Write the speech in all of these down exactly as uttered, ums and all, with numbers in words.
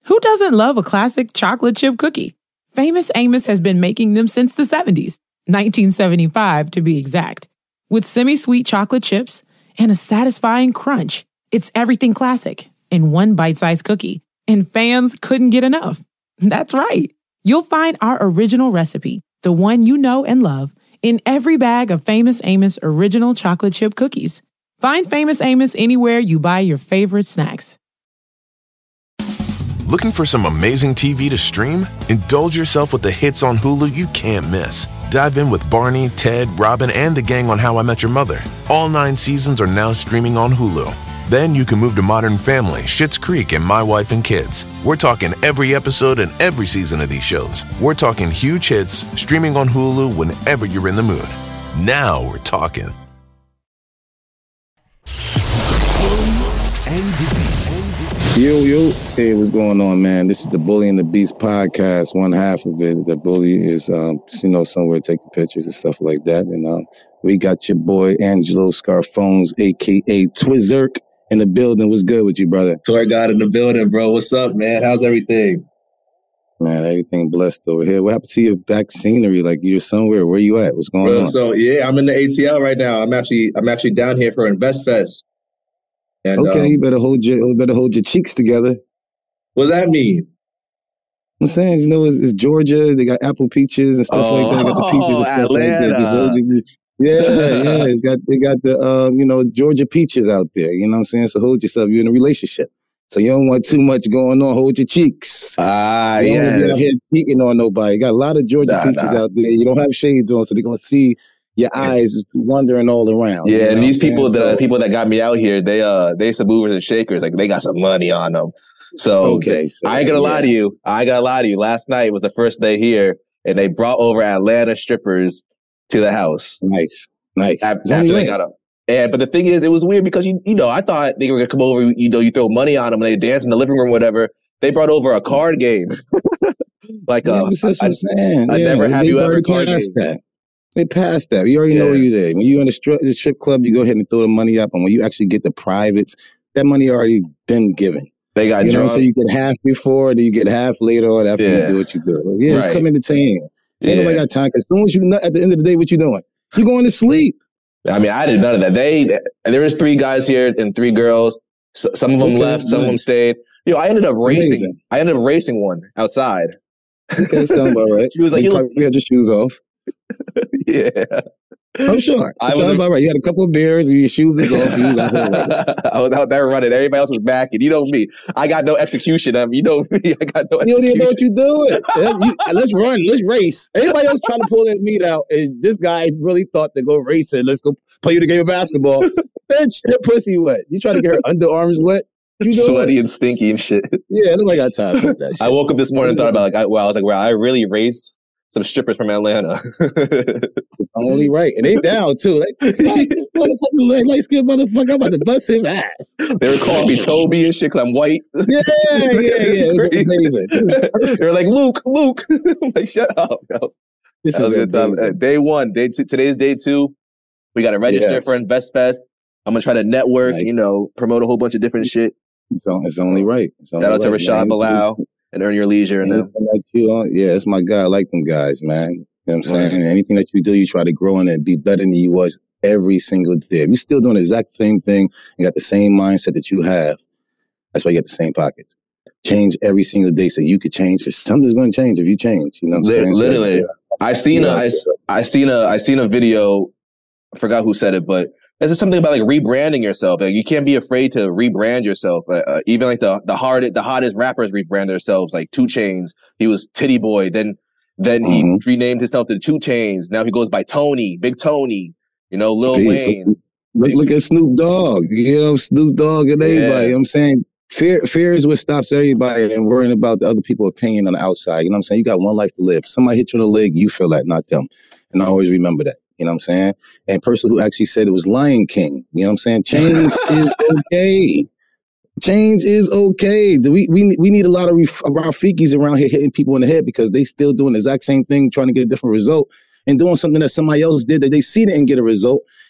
Who doesn't love a classic chocolate chip cookie? Famous Amos has been making them since the seventies, nineteen seventy-five to be exact. With semi-sweet chocolate chips and a satisfying crunch, it's everything classic in one bite-sized cookie, and fans couldn't get enough. That's right. You'll find our original recipe, the one you know and love, in every bag of Famous Amos original chocolate chip cookies. Find Famous Amos anywhere you buy your favorite snacks. Looking for some amazing T V to stream? Indulge yourself with the hits on Hulu you can't miss. Dive in with Barney, Ted, Robin, and the gang on How I Met Your Mother. All nine seasons are now streaming on Hulu. Then you can move to Modern Family, Schitt's Creek, and My Wife and Kids. We're talking every episode and every season of these shows. We're talking huge hits, streaming on Hulu whenever you're in the mood. Now we're talking. Yo, yo. Hey, what's going on, man? This is the Bully and the Beast podcast. One half of it, the Bully is, um, you know, somewhere taking pictures and stuff like that. And um, we got your boy, Angelo Scarfones, a k a. Twizzerk, in the building. What's good with you, brother? Tour God in the building, bro. What's up, man? How's everything? Man, everything blessed over here. What happened to your back scenery? Like you're somewhere. Where you at? What's going bro, on? So yeah, I'm in the A T L right now. I'm actually I'm actually down here for InvestFest. And, okay, um, you better hold your you better hold your cheeks together. What does that mean? I'm saying, you know, it's, it's Georgia. They got apple peaches and stuff oh, like that. They got the peaches and stuff Atlanta. like that. Yeah, yeah. It's got they got the um, you know, Georgia peaches out there. You know what I'm saying? So hold yourself. You're in a relationship, so you don't want too much going on. Hold your cheeks. Ah, you don't yes. want to be out here cheating on nobody. You got a lot of Georgia nah, peaches nah. out there. You don't have shades on, so they're gonna see your eyes wandering all around. Yeah, you know and these people, so, the people that got me out here, they uh, they some movers and shakers. Like they got some money on them. So, okay, so I ain't gonna yeah. lie to you. I ain't gonna lie to you. Last night was the first day here, and they brought over Atlanta strippers to the house. Nice, nice. After, after they got up. And but the thing is, it was weird because you you know I thought they were gonna come over. You know, you throw money on them and they dance in the living room, or whatever. They brought over a card game. like yeah, uh, that's what I'm saying. I yeah, never have they you ever card game. that. They passed that. You already Yeah. know you're there. When you're in the strip, the strip club, you go ahead and throw the money up. And when you actually get the privates, that money already been given. They got you know drunk. what I'm saying? You get half before, then you get half later on after Yeah. you do what you do. Yeah, Right. it's come entertaining. Yeah. Ain't nobody got time. Because as soon as you nut, at the end of the day, what you doing? You going to sleep. I mean, I did none of that. They and there was three guys here and three girls. So, some of them Okay, left, some nice. of them stayed. You know, I ended up racing. Amazing. I ended up racing one outside. Okay, sound about right. She was like, you "You look." probably had your shoes off. Yeah. I'm sure. I Sound was- about right. You had a couple of beers and your shoes was off. You was out here running. I was out there running. Everybody else was back, and you know me. I got no execution. I mean, you know me. I got no. You don't even know execution. what you're doing. Yeah, you- let's run. Let's race. Everybody else trying to pull that meat out, and this guy really thought to go racing. Let's go play the game of basketball. Bitch, your pussy wet. You trying to get her underarms wet? You doing? Sweaty and stinky and shit. Yeah, nobody got time for that shit. I woke up this morning and thought about like, I, wow, I was like, wow, I really raced some strippers from Atlanta. It's only right. And they down, too. Like, this motherfucking light-skinned motherfucker, I'm about to bust his ass. They were calling me Toby and shit because I'm white. Yeah, yeah, yeah. It was Crazy. amazing. This is perfect. They were like, Luke, Luke. I'm like, shut up, yo. This That was is a good time. amazing. Uh, Day one, day two, today's day two. We got to register Yes. for InvestFest. I'm going to try to network, Nice. you know, promote a whole bunch of different shit. It's, on, it's only right. It's only Shout out to right, Rashad man. Bilal and Earn Your Leisure. And them. Anything that you are, yeah, it's my guy. I like them guys, man. You know what I'm saying? Right. And anything that you do, you try to grow in it and be better than you was every single day. If you're still doing the exact same thing, you got the same mindset that you have, that's why you got the same pockets. Change every single day so you could change. Because something's going to change if you change. You know what I'm Li- saying? So that's- Literally. I seen a, Yeah. I, s- I seen a, I seen a video. I forgot who said it, but there's just something about like rebranding yourself. Like you can't be afraid to rebrand yourself. Uh, uh, even like the the hard the hottest rappers rebrand themselves. Like two Chainz, he was Titty Boy. Then then he Mhm. renamed himself to Two Chainz. Now he goes by Tony, Big Tony. You know, Lil Jeez, Wayne. Look, look at Snoop Dogg. You know, Snoop Dogg and everybody. Yeah. You know what I'm saying? Fear, fear is what stops everybody and worrying about the other people's opinion on the outside. You know what I'm saying? You got one life to live. Somebody hit you on the leg, you feel that, not them. And I always remember that. You know what I'm saying? And person who actually said it was Lion King. You know what I'm saying? Change is okay. Change is okay. Do We we we need a lot of ref- of our fikis around here hitting people in the head because they still doing the exact same thing, trying to get a different result and doing something that somebody else did that they see didn't get a result.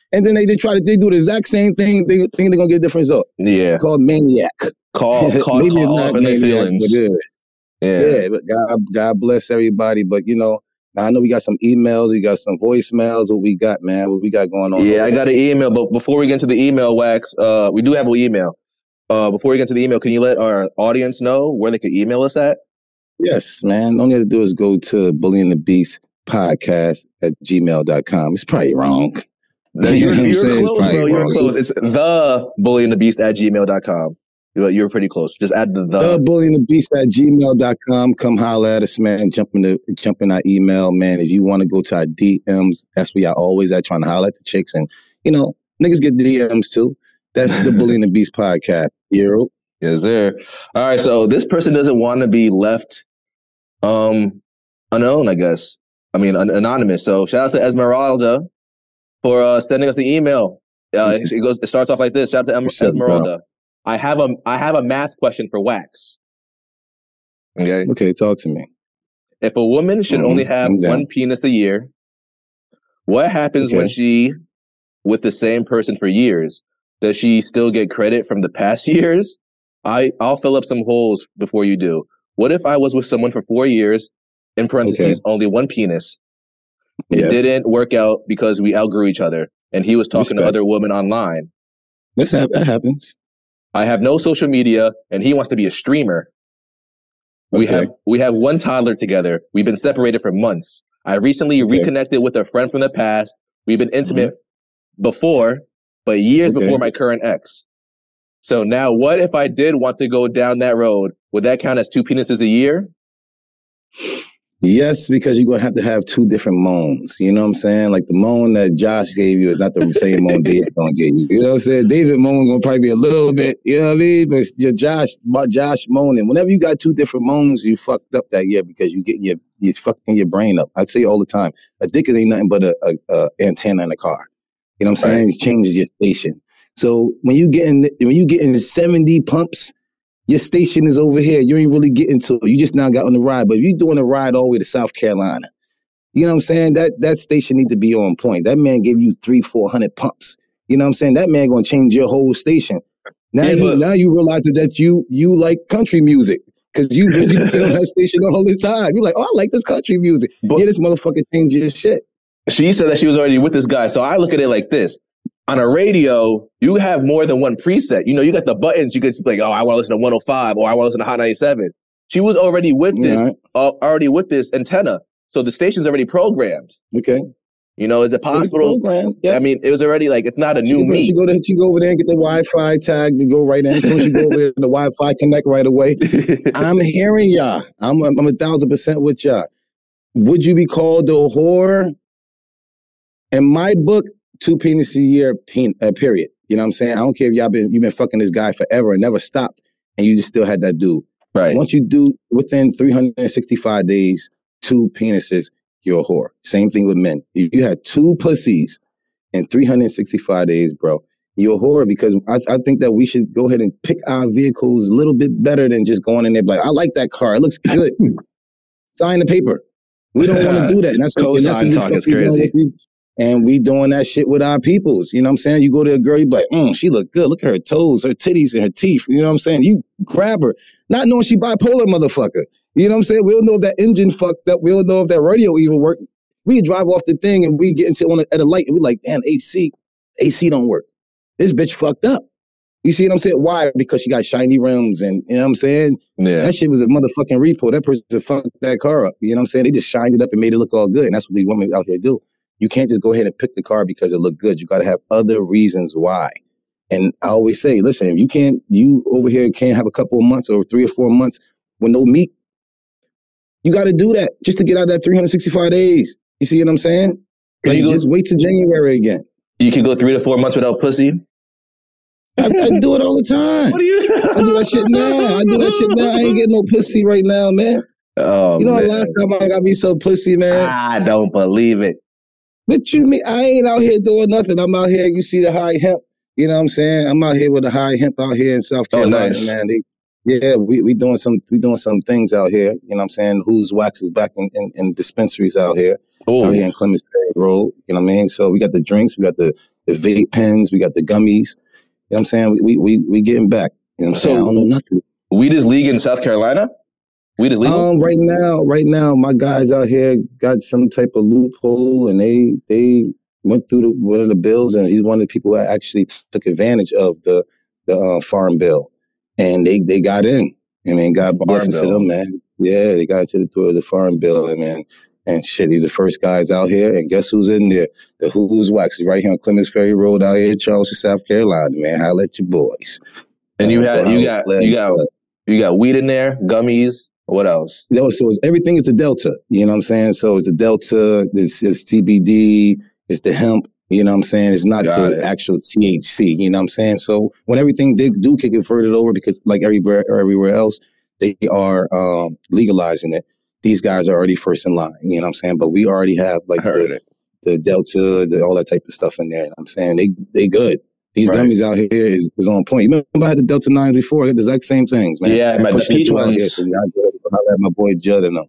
And then they, they try to they do the exact same thing. They think they're gonna get a different result. Yeah. It's called maniac. Call, call, Maybe call it's off not in their maniac, feelings. but yeah. Yeah. Yeah, but God, God bless everybody. But you know, I know we got some emails, we got some voicemails. What we got, man? What we got going on? Yeah, I got an email. But before we get into the email, Wax, uh, we do have an email. Uh, before we get to the email, can you let our audience know where they can email us at? Yes, man. All you have to do is go to Bully and the Beast podcast at gmail dot com. It's probably wrong. No, you're you're close, bro. You're wrong. close. It's the Bully and the Beast at gmail dot com. You're pretty close. Just add the the. The Bully and the Beast at gmail dot com. Come holler at us, man. Jump in, the, jump in our email, man. If you want to go to our D Ms, that's where y'all always at trying to holler at the chicks. And, you know, niggas get D Ms too. That's the Bully and the Beast podcast. Hero. Yes, sir. All right. So this person doesn't want to be left um, unknown, I guess. I mean, an- anonymous. So shout out to Esmeralda for uh, sending us an email. Uh, it goes. It starts off like this. Shout out to em- Esmeralda. I have a I have a math question for Wax. Okay. Okay, talk to me. If a woman should mm-hmm. only have one penis a year, what happens okay. when she with the same person for years? Does she still get credit from the past years? I I'll fill up some holes before you do. What if I was with someone for four years, in parentheses, okay. only one penis? It yes. didn't work out because we outgrew each other, and he was talking Respect. to other women online. This ha- that happens. I have no social media, and he wants to be a streamer. Okay. We have we have one toddler together. We've been separated for months. I recently okay. reconnected with a friend from the past. We've been intimate mm-hmm. before, but years okay. before my current ex. So now, what if I did want to go down that road? Would that count as two penises a year? Yes, because you're going to have to have two different moans. You know what I'm saying? Like the moan that Josh gave you is not the same moan David going to give you. You know what I'm saying? David moan going to probably be a little bit, you know what I mean? But your Josh, Josh moaning. Whenever you got two different moans, you fucked up that year because you get your, you're fucking your brain up. I say all the time, a dick ain't nothing but a, a, a antenna in a car. You know what I'm saying? Right. It changes your station. So when you getting when you getting seventy pumps, your station is over here. You ain't really getting to it. You just now got on the ride. But if you're doing a ride all the way to South Carolina, you know what I'm saying? That that station need to be on point. That man gave you three, four hundred pumps. You know what I'm saying? That man gonna change your whole station. Now yeah, you but- now you realize that you you like country music. Because you really been on that station all this time. You're like, oh, I like this country music. But yeah, this motherfucker changed your shit. She said that she was already with this guy. So I look at it like this. On a radio, you have more than one preset. You know, you got the buttons. You could be like, oh, I want to listen to one oh five or I want to listen to Hot ninety-seven. She was already with this, right. uh, already with this antenna. So the station's already programmed. Okay. You know, is it possible? Yep. I mean, it was already like, it's not a new meat. You go, to, you go over there and get the Wi-Fi tag to go right in. As soon as you go over there, the Wi-Fi connect right away. I'm hearing y'all. I'm, I'm a thousand percent with y'all. Would you be called a whore? In my book, two penises a year, pen, uh, period. You know what I'm saying? I don't care if y'all been you've been fucking this guy forever and never stopped, and you just still had that dude. Right. Once you do within three hundred sixty-five days, two penises, you're a whore. Same thing with men. If you had two pussies in three hundred sixty-five days, bro, you're a whore. Because I, I think that we should go ahead and pick our vehicles a little bit better than just going in there like, I like that car. It looks good. Sign the paper. We don't want to do that. And that's what, and that's what talk is crazy. And we doing that shit with our peoples. You know what I'm saying? You go to a girl, you be like, mm, she look good. Look at her toes, her titties, and her teeth. You know what I'm saying? You grab her, not knowing she bipolar, motherfucker. You know what I'm saying? We don't know if that engine fucked up. We don't know if that radio even worked. We drive off the thing and we get into on a, at a light and we like, damn, A C, A C don't work. This bitch fucked up. You see what I'm saying? Why? Because she got shiny rims and, you know what I'm saying? Yeah. That shit was a motherfucking repo. That person fucked that car up. You know what I'm saying? They just shined it up and made it look all good. And that's what these women out here do. You can't just go ahead and pick the car because it looked good. You got to have other reasons why. And I always say, listen, if you can't, you over here can't have a couple of months or three or four months with no meat, you got to do that just to get out of that three hundred sixty-five days. You see what I'm saying? Like, go, just wait till January again. You can go three to four months without pussy? I, I do it all the time. What are you? I do that shit now. I do that shit now. I ain't getting no pussy right now, man. Oh, you know, man. The last time I got me so pussy, man. I don't believe it. But you mean I ain't out here doing nothing. I'm out here. You see the high hemp. You know what I'm saying? I'm out here with the high hemp out here in South Carolina, oh, nice. man. They, yeah, we we doing some we doing some things out here. You know what I'm saying? Who's Wax is back in, in, in dispensaries out here. Ooh. Out here in Clemens Ferry Road. You know what I mean? So we got the drinks, we got the the vape pens, we got the gummies. You know what I'm saying? We we we getting back. You know what I'm So saying? I don't know nothing. Weed is legal in South Carolina? Weed is legal? Um, right now, right now, my guys out here got some type of loophole, and they they went through the, one of the bills, and he's one of the people that actually took advantage of the the uh, farm bill, and they they got in. I mean, God bless to them, man. Yeah, they got into the through the farm bill, and man, and shit, these are the first guys out here, and guess who's in there? The Who's Wax is right here on Clemens Ferry Road out here in Charleston, South Carolina, man. Holla at your boys. And you Uh, had you got you got you got weed in there, gummies. What else? No, so it's, everything is the Delta. You know what I'm saying? So it's the Delta, it's, it's T B D, it's the hemp. You know what I'm saying? It's not Got the it. actual T H C. You know what I'm saying? So when everything they do get converted over, because like everywhere everywhere else, they are um, legalizing it. These guys are already first in line. You know what I'm saying? But we already have like Heard the, it. the Delta, the, all that type of stuff in there. You know what I'm saying? They they good. These Right. gummies out here is, is on point. You remember I had the Delta nines before? I got the exact same things, man. Yeah, man, the Pushing it peach through out ones. here. So I let my boy Judd and them.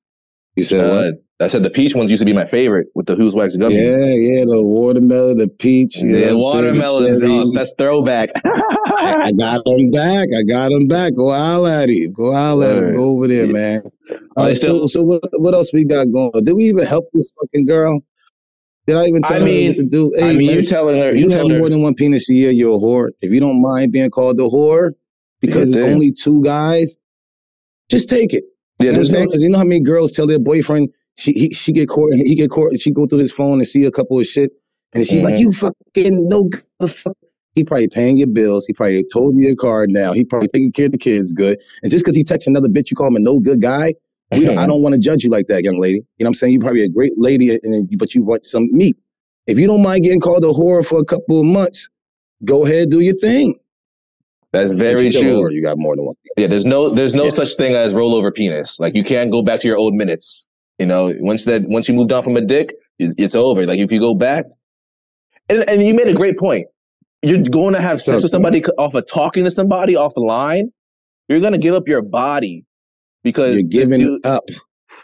You said what? Uh, I said the peach ones used to be my favorite with the Who's Wax gummies. Yeah, yeah, the watermelon, the peach. You Yeah, know what I'm saying? The watermelons. Oh, cherries. that's throwback. I, I got them back. I got them back. Go holler at him. Go holler at him. Word. Go over there, man. Are Uh, they so, still- so what, what else we got going? Did we even help this fucking girl? Did I even tell I her mean- what to do? Hey, I mean, man, you're telling her. if You you have told her. more than one penis a year, you're a whore. If you don't mind being called a whore because Yeah, it's damn. only two guys, just take it. Yeah, You know what I'm there's saying? no. Because you know how many girls tell their boyfriend she he, she get caught, he get caught, she go through his phone and see a couple of shit, and she like, Mhm. you fucking no good. Fuck. He probably paying your bills. He probably told you your card now. He probably taking care of the kids good. And just because he texts another bitch, you call him a no good guy. We don't, I don't want to judge you like that, young lady. You know what I'm saying? You're probably a great lady, and but you want some meat. If you don't mind getting called a whore for a couple of months, go ahead, do your thing. That's But very you still a true. whore, you got more than one. Yeah, there's no there's no Yeah. such thing as rollover penis. Like you can't go back to your old minutes. You know, once that once you moved on from a dick, it- it's over. Like if you go back, and, and you made a great point. You're going to have sex with somebody c- off of talking to somebody off the line. You're going to give up your body because You're this giving dude- it up.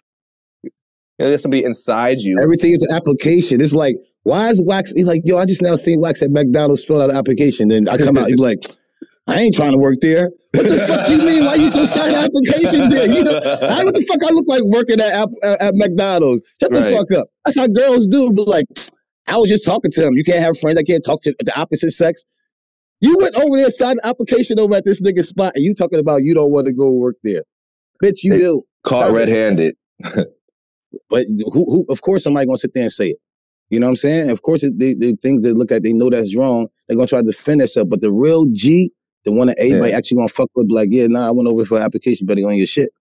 there's somebody inside you. Everything is an application. It's like, why is Wax? He's like, yo, I just now seen Wax at McDonald's fill out an application. Then I come out, you be like, I ain't trying to work there. What the fuck you mean? Why you don't sign an application there? You know, I, what the fuck I look like working at at, at McDonald's? Shut the Right. fuck up. That's how girls do. But like, I was just talking to him. You can't have friends that can't talk to the opposite sex. You went over there, signed an application over at this nigga's spot, and you talking about you don't want to go work there. Bitch, you Hey, do. Caught Tell me. red-handed. But who, who, of course, somebody gonna sit there and say it. You know what I'm saying? Of course, they, they things they look at, they know that's wrong. They're gonna try to defend themselves. But the real G, the one that everybody Yeah. actually gonna fuck with, be like, yeah, nah, I went over for an application, better on your shit.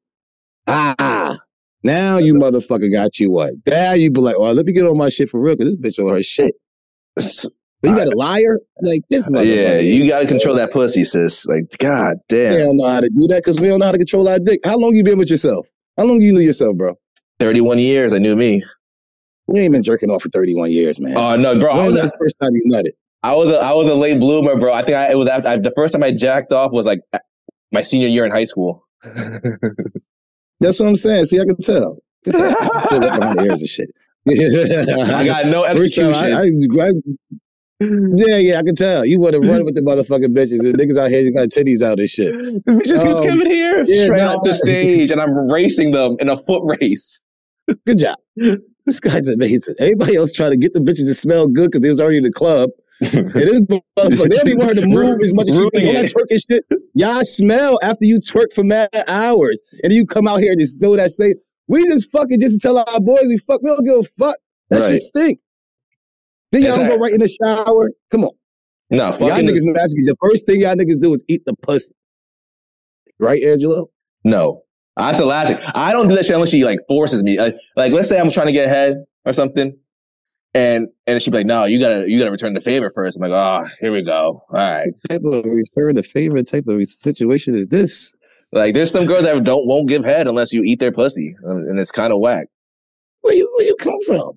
Ah, now you motherfucker got you what? Now you be like, well, let me get on my shit for real, because this bitch on her shit. But you got a liar like this motherfucker. Yeah, you got to control that pussy, sis. Like, god We damn. don't know how to do that because we don't know how to control our dick. How long you been with yourself? How long you knew yourself, bro? thirty-one years, I knew me. You ain't been jerking off for thirty-one years, man. Oh no, bro! I When was was a, the first time you nutted? I was a, I was a late bloomer, bro. I think I, it was after I, the first time I jacked off was like my senior year in high school. That's what I'm saying. See, I can tell. Good tell. You still wet behind the ears and shit. I got no First time, execution. I, I, I, yeah, yeah, I can tell. You want to run with the motherfucking bitches. And niggas out here, you got titties out and shit. Just keeps Um, coming here yeah, straight nah, off the nah. stage, and I'm racing them in a foot race. Good job. This guy's amazing. Everybody else trying to get the bitches to smell good because they was already in the club. And this motherfucker, they don't even want her to move as much as she Ruining all that it. twerking shit. Y'all smell after you twerk for mad hours. And then you come out here and just know that say, we just fucking just to tell our boys we fuck. We don't give a fuck. That Right. shit stink. Then y'all don't go Exactly. right in the shower. Come on. No, Y'all fucking niggas nasty. The first thing y'all niggas do is eat the pussy. Right, Angelo? no. That's the last thing. I don't do that shit unless she like forces me. Like, like let's say I'm trying to get ahead or something, and and she'd be like, "No, you gotta you gotta return the favor first." I'm like, "Oh, here we go. All right." What type of return the favor type of situation is this? Like, there's some girls that don't won't give head unless you eat their pussy, and it's kind of whack. Where you where you come from?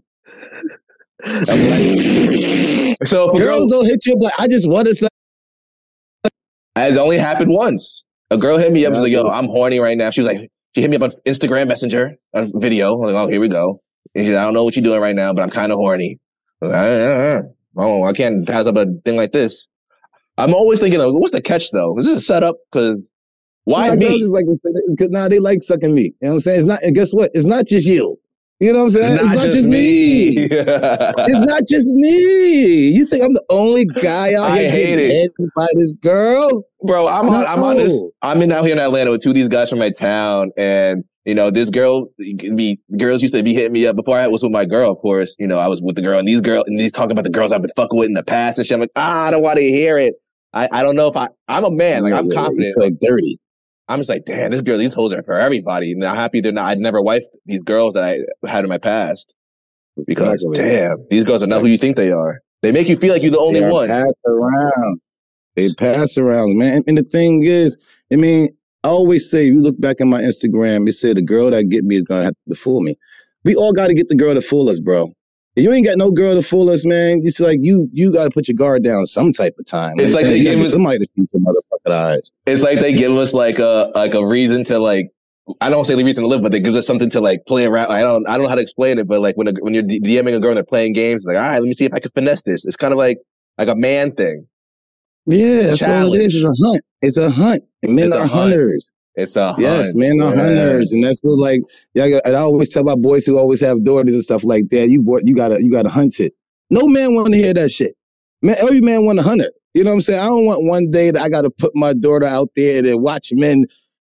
So if a Girls girl, don't hit you up like, I just want to say. it's only happened once. A girl hit me up. She's like, "Yo, Yeah. I'm horny right now." She was like, she hit me up on Instagram Messenger on video. I'm like, "Oh, here we go." And she's like, "I don't know what you're doing right now, but I'm kind of horny." I was like, "Uh, uh, uh." oh, I can't pass up a thing like this. I'm always thinking, of, what's the catch though? Is this a setup? Because why nah, me? Girls just like because now nah, they like sucking meat. You know what I'm saying? It's not. And guess what? It's not just you. You know what I'm saying? It's not, it's not just, just me. me. It's not just me. You think I'm the only guy out here getting head by this girl? Bro, I'm no. on, I'm on this. I'm in out here in Atlanta with two of these guys from my town, and you know, this girl, be girls used to be hitting me up before I was with my girl. Of course, you know, I was with the girl, and these girls, and these talking about the girls I've been fucking with in the past and shit. I'm like, ah, I don't want to hear it. I, I don't know if I. I'm a man, like I'm yeah, confident. You feel dirty. I'm just like, damn, this girl, these hoes are for everybody. And I'm happy they're not. I'd never wifed these girls that I had in my past because, exactly. damn, these girls are not who you think they are. They make you feel like you're the only they are one. Passed around. They pass around, man. And, and the thing is, I mean, I always say, if you look back at my Instagram, it said the girl that get me is gonna have to fool me. We all got to get the girl to fool us, bro. If you ain't got no girl to fool us, man, it's like you you got to put your guard down some type of time. It's like, like they give us somebody to see your motherfucking eyes. It's like they give us like a like a reason to like. I don't say the reason to live, but they give us something to like play around. I don't I don't know how to explain it, but like when a, when you're DMing a girl and they're playing games, it's like, all right, let me see if I can finesse this. It's kind of like like a man thing. Yeah, that's all it is. It's a hunt. It's a hunt. And men are hunters. It's a hunt. Yes, men are yeah. hunters, and that's what like yeah. I always tell my boys who always have daughters and stuff like that. You boy, you gotta you gotta hunt it. No man want to hear that shit. Man, every man want to hunt it. You know what I'm saying? I don't want one day that I gotta put my daughter out there and watch men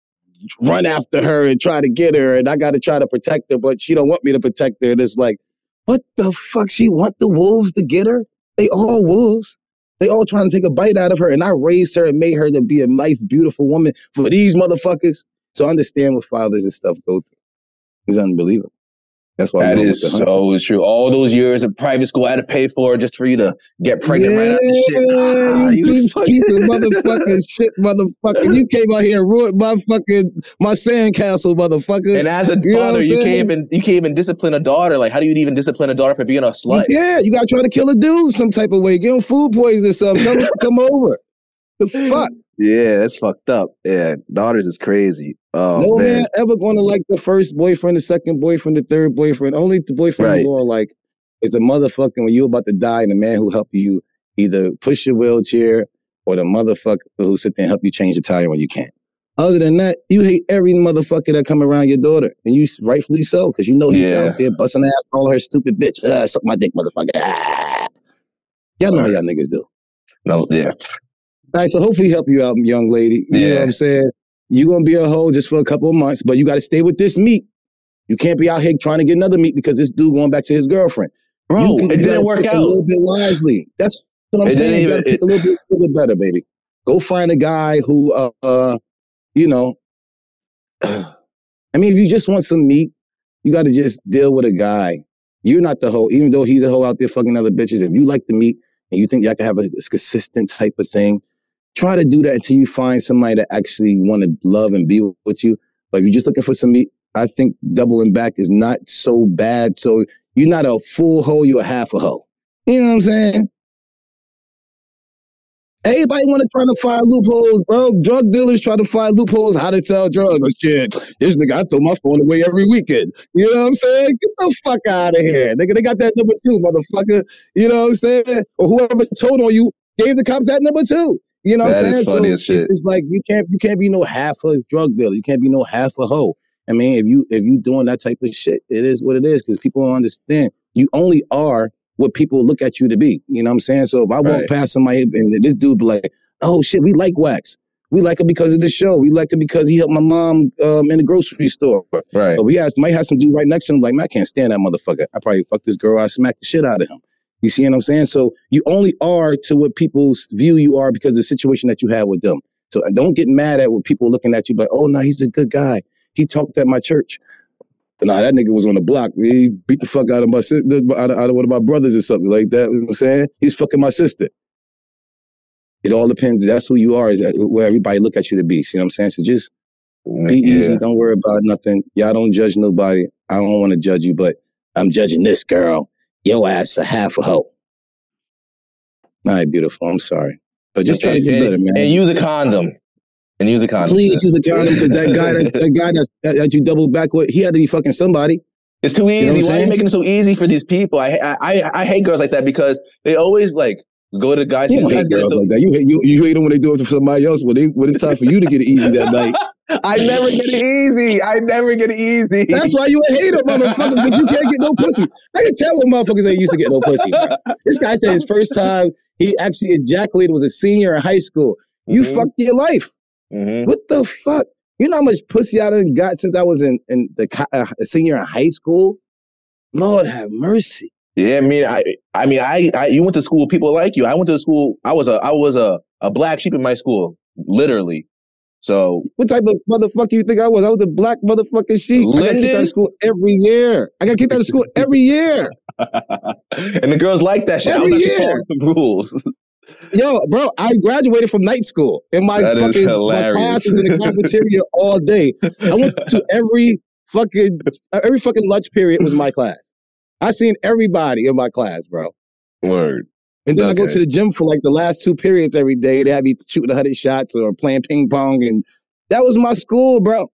run after her and try to get her, and I gotta try to protect her, but she don't want me to protect her. And it's like, what the fuck? She want the wolves to get her? They all wolves. They all trying to take a bite out of her, and I raised her and made her to be a nice, beautiful woman for these motherfuckers. So I understand what fathers and stuff go through. It's unbelievable. That's why that is so true. All those years of private school I had to pay for just for you to get pregnant yeah, right out the shit. Ah, you piece, piece of motherfucking shit, motherfucker. You came out here and ruined my fucking my sandcastle, motherfucker. And as a you father, you can't even you can't even discipline a daughter. Like, how do you even discipline a daughter for being a slut? Yeah, you gotta try to kill a dude some type of way. Give him food poisoning or something. Tell him to come over. The fuck? Yeah, that's fucked up. Yeah, daughters is crazy. Oh, no man. man ever going to like the first boyfriend, the second boyfriend, the third boyfriend. Only the boyfriend right. going like is the motherfucking when you're about to die and the man who help you either push your wheelchair or the motherfucker who sit there and help you change the tire when you can't. Other than that, you hate every motherfucker that come around your daughter, and you rightfully so because you know he's yeah. out there busting ass all her stupid bitch. Ah, suck my dick, motherfucker. Ah. Y'all know how y'all niggas do. No, yeah. All right, so hopefully help you out, young lady. You yeah. know what I'm saying? You're going to be a hoe just for a couple of months, but you got to stay with this meat. You can't be out here trying to get another meat because this dude going back to his girlfriend. Bro, can, it didn't work out. A little bit wisely. That's what I'm it saying. You got to pick it, a little bit, a little bit better, baby. Go find a guy who, uh, uh you know, uh, I mean, if you just want some meat, you got to just deal with a guy. You're not the hoe, even though he's a hoe out there fucking other bitches. If you like the meat and you think y'all can have a, a consistent type of thing, try to do that until you find somebody that actually want to love and be with you. But if you're just looking for some meat, I think doubling back is not so bad. So you're not a full hoe, you're a half a hoe. You know what I'm saying? Everybody want to try to find loopholes, bro. Drug dealers try to find loopholes, how to sell drugs. Oh, shit, this nigga, I throw my phone away every weekend. You know what I'm saying? Get the fuck out of here. Nigga, they got that number two, motherfucker. You know what I'm saying? Or whoever told on you gave the cops that number two. You know what that I'm saying? Is funny so as shit. It's, it's like you can't you can't be no half a drug dealer. You can't be no half a hoe. I mean, if you if you doing that type of shit, it is what it is because people don't understand. You only are what people look at you to be. You know what I'm saying? So if I walk right. past somebody and this dude be like, oh shit, we like Wax. We like it because of the show. We like it because he helped my mom um, in the grocery store. Right. But we have, might have some dude right next to him like, man, I can't stand that motherfucker. I probably fuck this girl. I smack the shit out of him. You see what I'm saying? So you only are to what people view you are because of the situation that you have with them. So don't get mad at what people looking at you like, oh, no, he's a good guy. He talked at my church. But nah, that nigga was on the block. He beat the fuck out of my sister, out of, out of one of my brothers or something like that. You know what I'm saying? He's fucking my sister. It all depends. That's who you are, is where everybody look at you to be. See what I'm saying? So just be yeah. easy. Don't worry about nothing. Y'all don't judge nobody. I don't want to judge you, but I'm judging this girl. Your ass a half a hoe. All right, beautiful. I'm sorry. But just try to get and, better, man. And use a condom. And use a condom. Please use a condom because that guy that, that guy that's, that, that you double back with, he had to be fucking somebody. It's too easy. You know what I'm Why are you saying? making it so easy for these people? I I I hate girls like that because they always like go to guys. You don't guys hate get it girls so- like that. You hate you, you hate them when they do it for somebody else. When they when it's time for you to get it easy that night. I never get it easy. I never get it easy. That's why you a hater, motherfucker, because you can't get no pussy. I can tell when motherfuckers ain't used to get no pussy, bro. This guy said his first time he actually ejaculated was a senior in high school. You Mhm. fucked your life. Mm-hmm. What the fuck? You know how much pussy I done got since I was in, in the co- uh, a senior in high school? Lord have mercy. Yeah, I mean, I, I mean, I, I, you went to school with people like you. I went to school. I was a, I was a, a black sheep in my school, literally. So What type of motherfucker you think I was? I was a black motherfucking sheep. I got kicked out Linden? of school every year. I got kicked out of school every year. and the girls like that shit. I Every was actually year. following the rules. Yo, bro, I graduated from night school. And my That is fucking my hilarious. class was in the cafeteria all day. I went to every fucking uh, every fucking lunch period was my class. I seen everybody in my class, bro. Word. And then I go Okay. to the gym for like the last two periods every day. They had me shooting one hundred shots or playing ping pong. And that was my school, bro.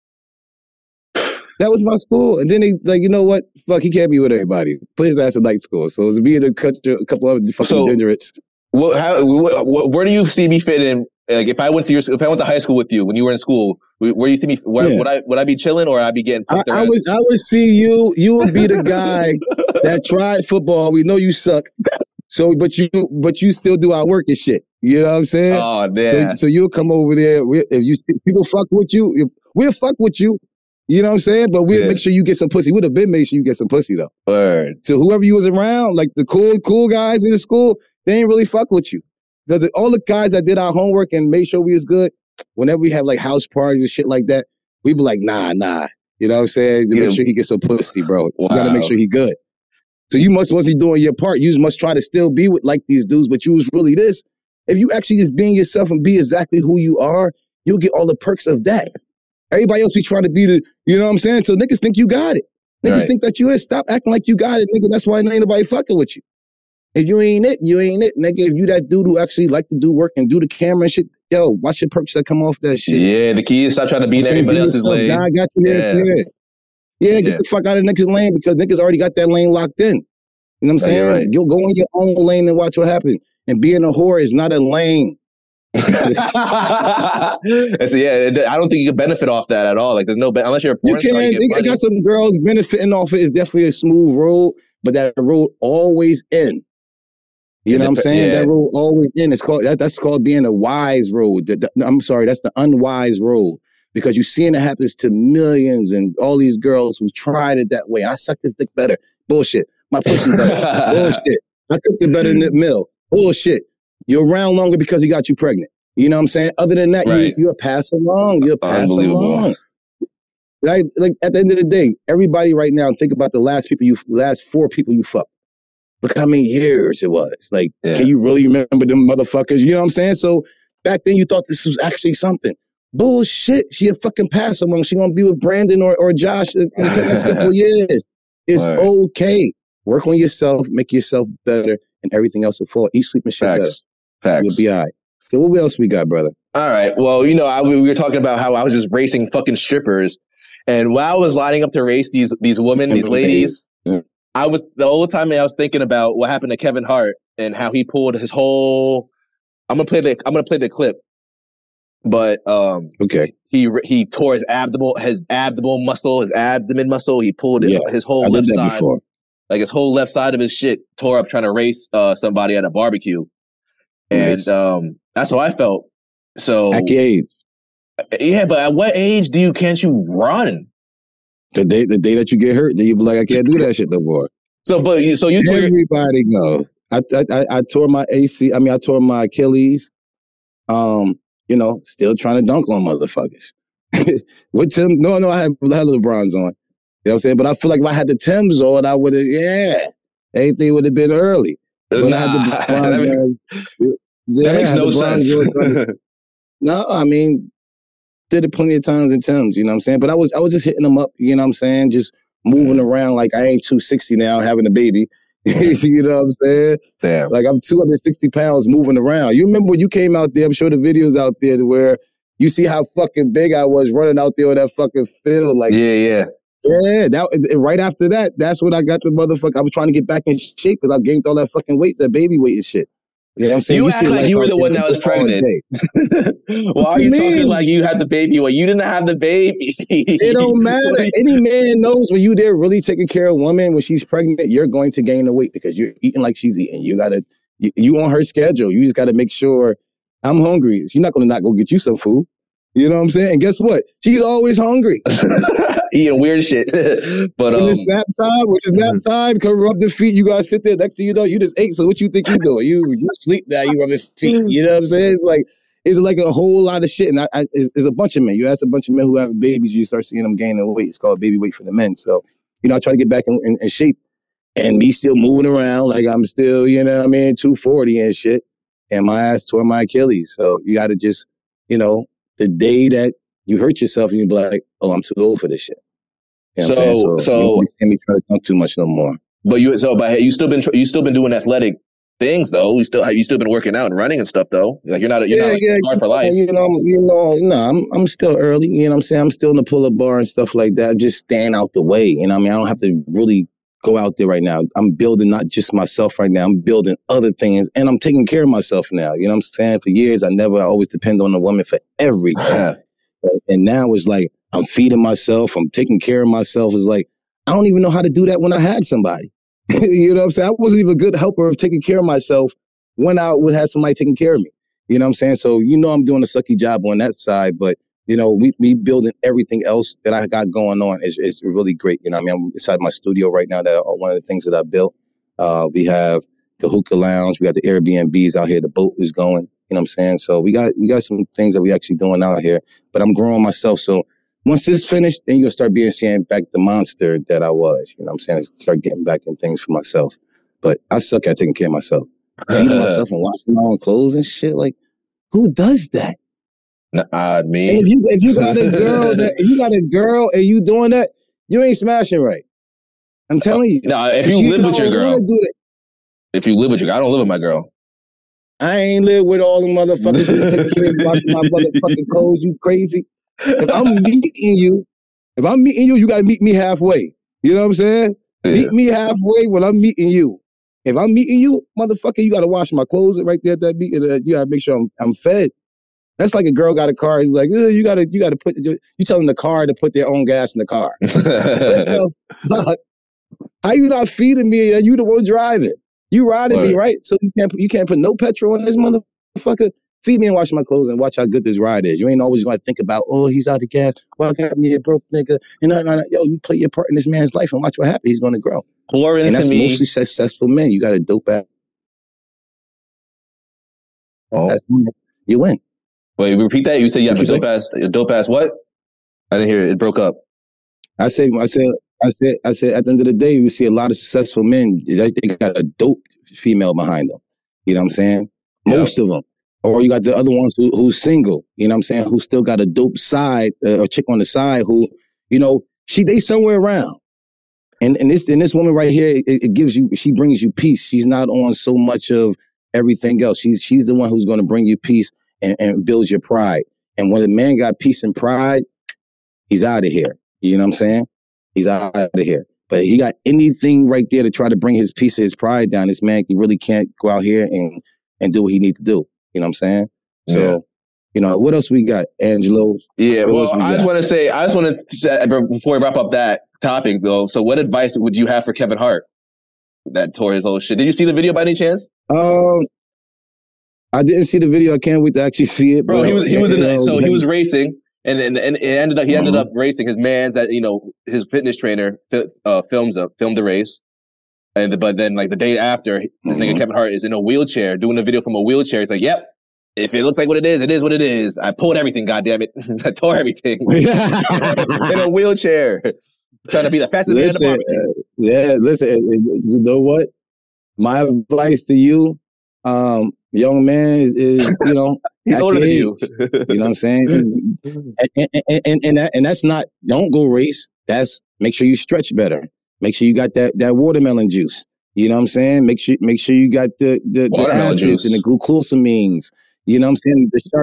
That was my school. And then they like, you know what? Fuck, he can't be with everybody. Put his ass in night school. So it was me and a couple, a couple of fucking So- degenerates. What, how, what, what, where do you see me fit in? Like, if I went to your, if I went to high school with you when you were in school, where do you see me? Where, Yeah. Would I, would I be chilling or I'd be getting I, pumped I around? was I would see you. You would be the guy that tried football. We know you suck. So, but you but you still do our work and shit. You know what I'm saying? Oh, So, yeah. so you'll come over there. We, if you people fuck with you, if, we'll fuck with you. You know what I'm saying? But we'll Yeah. make sure you get some pussy. We'd have been made sure you get some pussy though. Word. So whoever you was around, like the cool cool guys in the school, they ain't really fuck with you. Because the, all the guys that did our homework and made sure we was good, whenever we have like house parties and shit like that, we be like, nah, nah. You know what I'm saying? To Yeah. make sure he gets some pussy, bro. You gotta Wow. make sure he good. So you must wasn't doing your part. You must try to still be with like these dudes, but you was really this. If you actually just being yourself and be exactly who you are, you'll get all the perks of that. Everybody else be trying to be the, you know what I'm saying? So niggas think you got it. Niggas Right. think that you is. Stop acting like you got it, nigga. That's why ain't nobody fucking with you. If you ain't it, you ain't it, nigga. If you that dude who actually like to do work and do the camera and shit, yo, watch your perks that come off that shit. Yeah, the key is stop trying to be in I'm saying, everybody be else's yourself. lane. God got you here. Yeah. Yeah. Yeah, get Yeah. the fuck out of niggas' lane because niggas already got that lane locked in. You know what I'm No, you're saying? right. You'll go in your own lane and watch what happens. And being a whore is not a lane. And so, yeah, and I don't think you can benefit off that at all. Like, there's no be- unless you're a You porn star, can. you They get money. got some girls benefiting off it. It's definitely a smooth road, but that road always end. You It know what I'm dep- saying? yeah. That road always end. It's called that, that's called being a wise road. The- the- I'm sorry, that's the unwise road. Because you're seeing it happens to millions and all these girls who tried it that way. I suck this dick better. Bullshit. My pussy better. Bullshit. I cooked it better than the mill. Bullshit. You're around longer because he got you pregnant. You know what I'm saying? Other than that, Right. you, you're pass along. You're pass Unbelievable. along. Like, like at the end of the day, everybody right now, think about the last people you, last four people you fucked. Look how many years it was. Like, Yeah. can you really remember them motherfuckers? You know what I'm saying? So back then you thought this was actually something. Bullshit. She a fucking pass along. She gonna be with Brandon or, or Josh in, in the next couple of years. It's Word. okay. Work on yourself, make yourself better, and everything else will fall. Eat, sleep, and shit better. Facts. Facts. You'll be all right. So what else we got, brother? All right. Well, you know, I, we were talking about how I was just racing fucking strippers, and while I was lining up to race these these women, these ladies, Yeah. I was the whole time I was thinking about what happened to Kevin Hart and how he pulled his whole. I'm gonna play the I'm gonna play the clip, but um, Okay. he he tore his abdomen his abdomen muscle, his abdomen muscle. He pulled it, Yeah, his whole I left did that side, before. like his whole left side of his shit tore up trying to race uh somebody at a barbecue, Nice. and um, that's how I felt. So At your age. yeah, but at what age do you can't you run? The day the day that you get hurt, then you be like, I can't do that shit no more. So, but you, so you tore your, Everybody go. I, I I I tore my A C. I mean, I tore my Achilles. Um, you know, still trying to dunk on motherfuckers. With Tim, no, no, I had, I had LeBrons on. You know what I'm saying? But I feel like if I had the Timbs on, I would have, yeah, everything would have been early. But nah, I had the that, Bronze makes, on. Yeah, that makes I had no the Bronze sense. on. No, I mean, did it plenty of times in Timbs, you know what I'm saying? But I was I was just hitting them up, you know what I'm saying? Just moving around like I ain't two sixty now having a baby. You know what I'm saying? Damn. Like I'm two hundred sixty pounds moving around. You remember when you came out there, I'm sure the videos out there where you see how fucking big I was running out there on that fucking field. Like, Yeah, yeah. Yeah, that right after that, that's when I got the motherfucker. I was trying to get back in shape because I gained all that fucking weight, that baby weight and shit. You know what I'm saying? You, You act see like life you were out the there one that was all pregnant. day. Why are you you mean? talking like you had the baby? Well, you didn't have the baby. It don't matter. Any man knows when you there really taking care of a woman when she's pregnant, you're going to gain the weight because you're eating like she's eating. You gotta, you, you on her schedule. You just got to make sure I'm hungry. She's not going to not go get you some food. You know what I'm saying? And guess what? She's always hungry. Eating weird shit. But when um, it's nap time, which is nap time, come rub the feet. You gotta sit there next to you though. You just ate, so what you think you doing? You you sleep now. You rub your feet. You know what I'm saying? It's like it's like a whole lot of shit. And I, I it's, it's a bunch of men. You ask a bunch of men who have babies, you start seeing them gaining weight. It's called baby weight for the men. So you know, I try to get back in, in, in shape, and me still moving around like I'm still, you know, what I mean, two forty and shit, and my ass tore my Achilles. So you got to just, you know, the day that you hurt yourself, you be like, oh, I'm too old for this shit. You know so so, so you don't see me try to talk too much no more. But you so but you still been you still been doing athletic things though. You still have you still been working out and running and stuff though. Like you're not you're yeah, not like yeah, scarred for life. You know, you know, no, I'm I'm still early. You know what I'm saying? I'm still in the pull-up bar and stuff like that. I'm just staying out the way. You know what I mean? I don't have to really go out there right now. I'm building not just myself right now. I'm building other things, and I'm taking care of myself now. You know what I'm saying? For years, I never I always depend on a woman for everything. And now it's like I'm feeding myself. I'm taking care of myself. It's like I don't even know how to do that when I had somebody. You know what I'm saying? I wasn't even a good helper of taking care of myself when I would have somebody taking care of me. You know what I'm saying? So, you know, I'm doing a sucky job on that side, but, you know, we, me building everything else that I got going on is, is really great. You know what I mean? I'm inside my studio right now. That are one of the things that I built. Uh, we have the hookah lounge. We got the Airbnbs out here. The boat is going. You know what I'm saying? So we got we got some things that we actually doing out here, but I'm growing myself. So once this finished, then you'll start being seeing back the monster that I was. You know what I'm saying? I start getting back in things for myself. But I suck at taking care of myself. Feeding myself and washing my own clothes and shit. Like, who does that? Nah, me. And if you if you got a girl that if you got a girl and you doing that, you ain't smashing right. I'm telling you. No, if you live with your girl. If you live with your girl, I don't live with my girl. I ain't live with all the motherfuckers who take care of washing my motherfucking clothes. You crazy? If I'm meeting you, if I'm meeting you, you gotta meet me halfway. You know what I'm saying? Yeah. Meet me halfway when I'm meeting you. If I'm meeting you, motherfucker, you gotta wash my clothes right there at that meeting. You gotta make sure I'm I'm fed. That's like a girl got a car. He's like, you gotta you gotta put you telling the car to put their own gas in the car. What the fuck? How you not feeding me and you the one driving? You riding right. me, right? So you can't you can't put no petrol in this motherfucker. Feed me and wash my clothes and watch how good this ride is. You ain't always going to think about, oh, he's out of gas. Well, I got me a broke nigga. You know, yo, you play your part in this man's life and watch what happens. He's going to grow. Pour into and that's me. Mostly successful men. You got a dope ass. Oh. That's, you win. Wait, repeat that. You said you have a dope ass. A dope ass what? I didn't hear it. It broke up. I said, I said, I said, I said. At the end of the day, we see a lot of successful men. They got a dope female behind them. You know what I'm saying? Most yep. of them. Or you got the other ones who, who's single, you know what I'm saying, who still got a dope side, uh, a chick on the side who, you know, she they somewhere around. And and this and this woman right here, it, it gives you, she brings you peace. She's not on so much of everything else. She's she's the one who's going to bring you peace and, and build your pride. And when a man got peace and pride, he's out of here. You know what I'm saying? He's out of here. But he got anything right there to try to bring his peace and his pride down. This man he really can't go out here and, and do what he needs to do. You know what I'm saying? So, yeah. you know, what else we got, Angelo? Yeah, well, we I just want to say, I just want to say, before we wrap up that topic, though, so what advice would you have for Kevin Hart that tore his whole shit? Did you see the video by any chance? Um, I didn't see the video. I can't wait to actually see it. Bro, but, he was he was in the, know, so he was racing, and and, and it ended up he ended uh-huh. up racing. His man's that you know his fitness trainer uh, films up filmed the race. And the, but then like the day after, this mm-hmm. nigga Kevin Hart is in a wheelchair doing a video from a wheelchair. He's like, "Yep, if it looks like what it is, it is what it is. I pulled everything. Goddamn it, I tore everything in a wheelchair, trying to be the fastest man in the department." Uh, yeah, listen. You know what? My advice to you, um, young man, is, is you know, he's older than you. You know what I'm saying? and, and, and, and, that, and that's not. Don't go race. That's make sure you stretch better. Make sure you got that, that watermelon juice. You know what I'm saying? Make sure make sure you got the the, the acids juice. And the glucosamines. You know what I'm saying? The sharp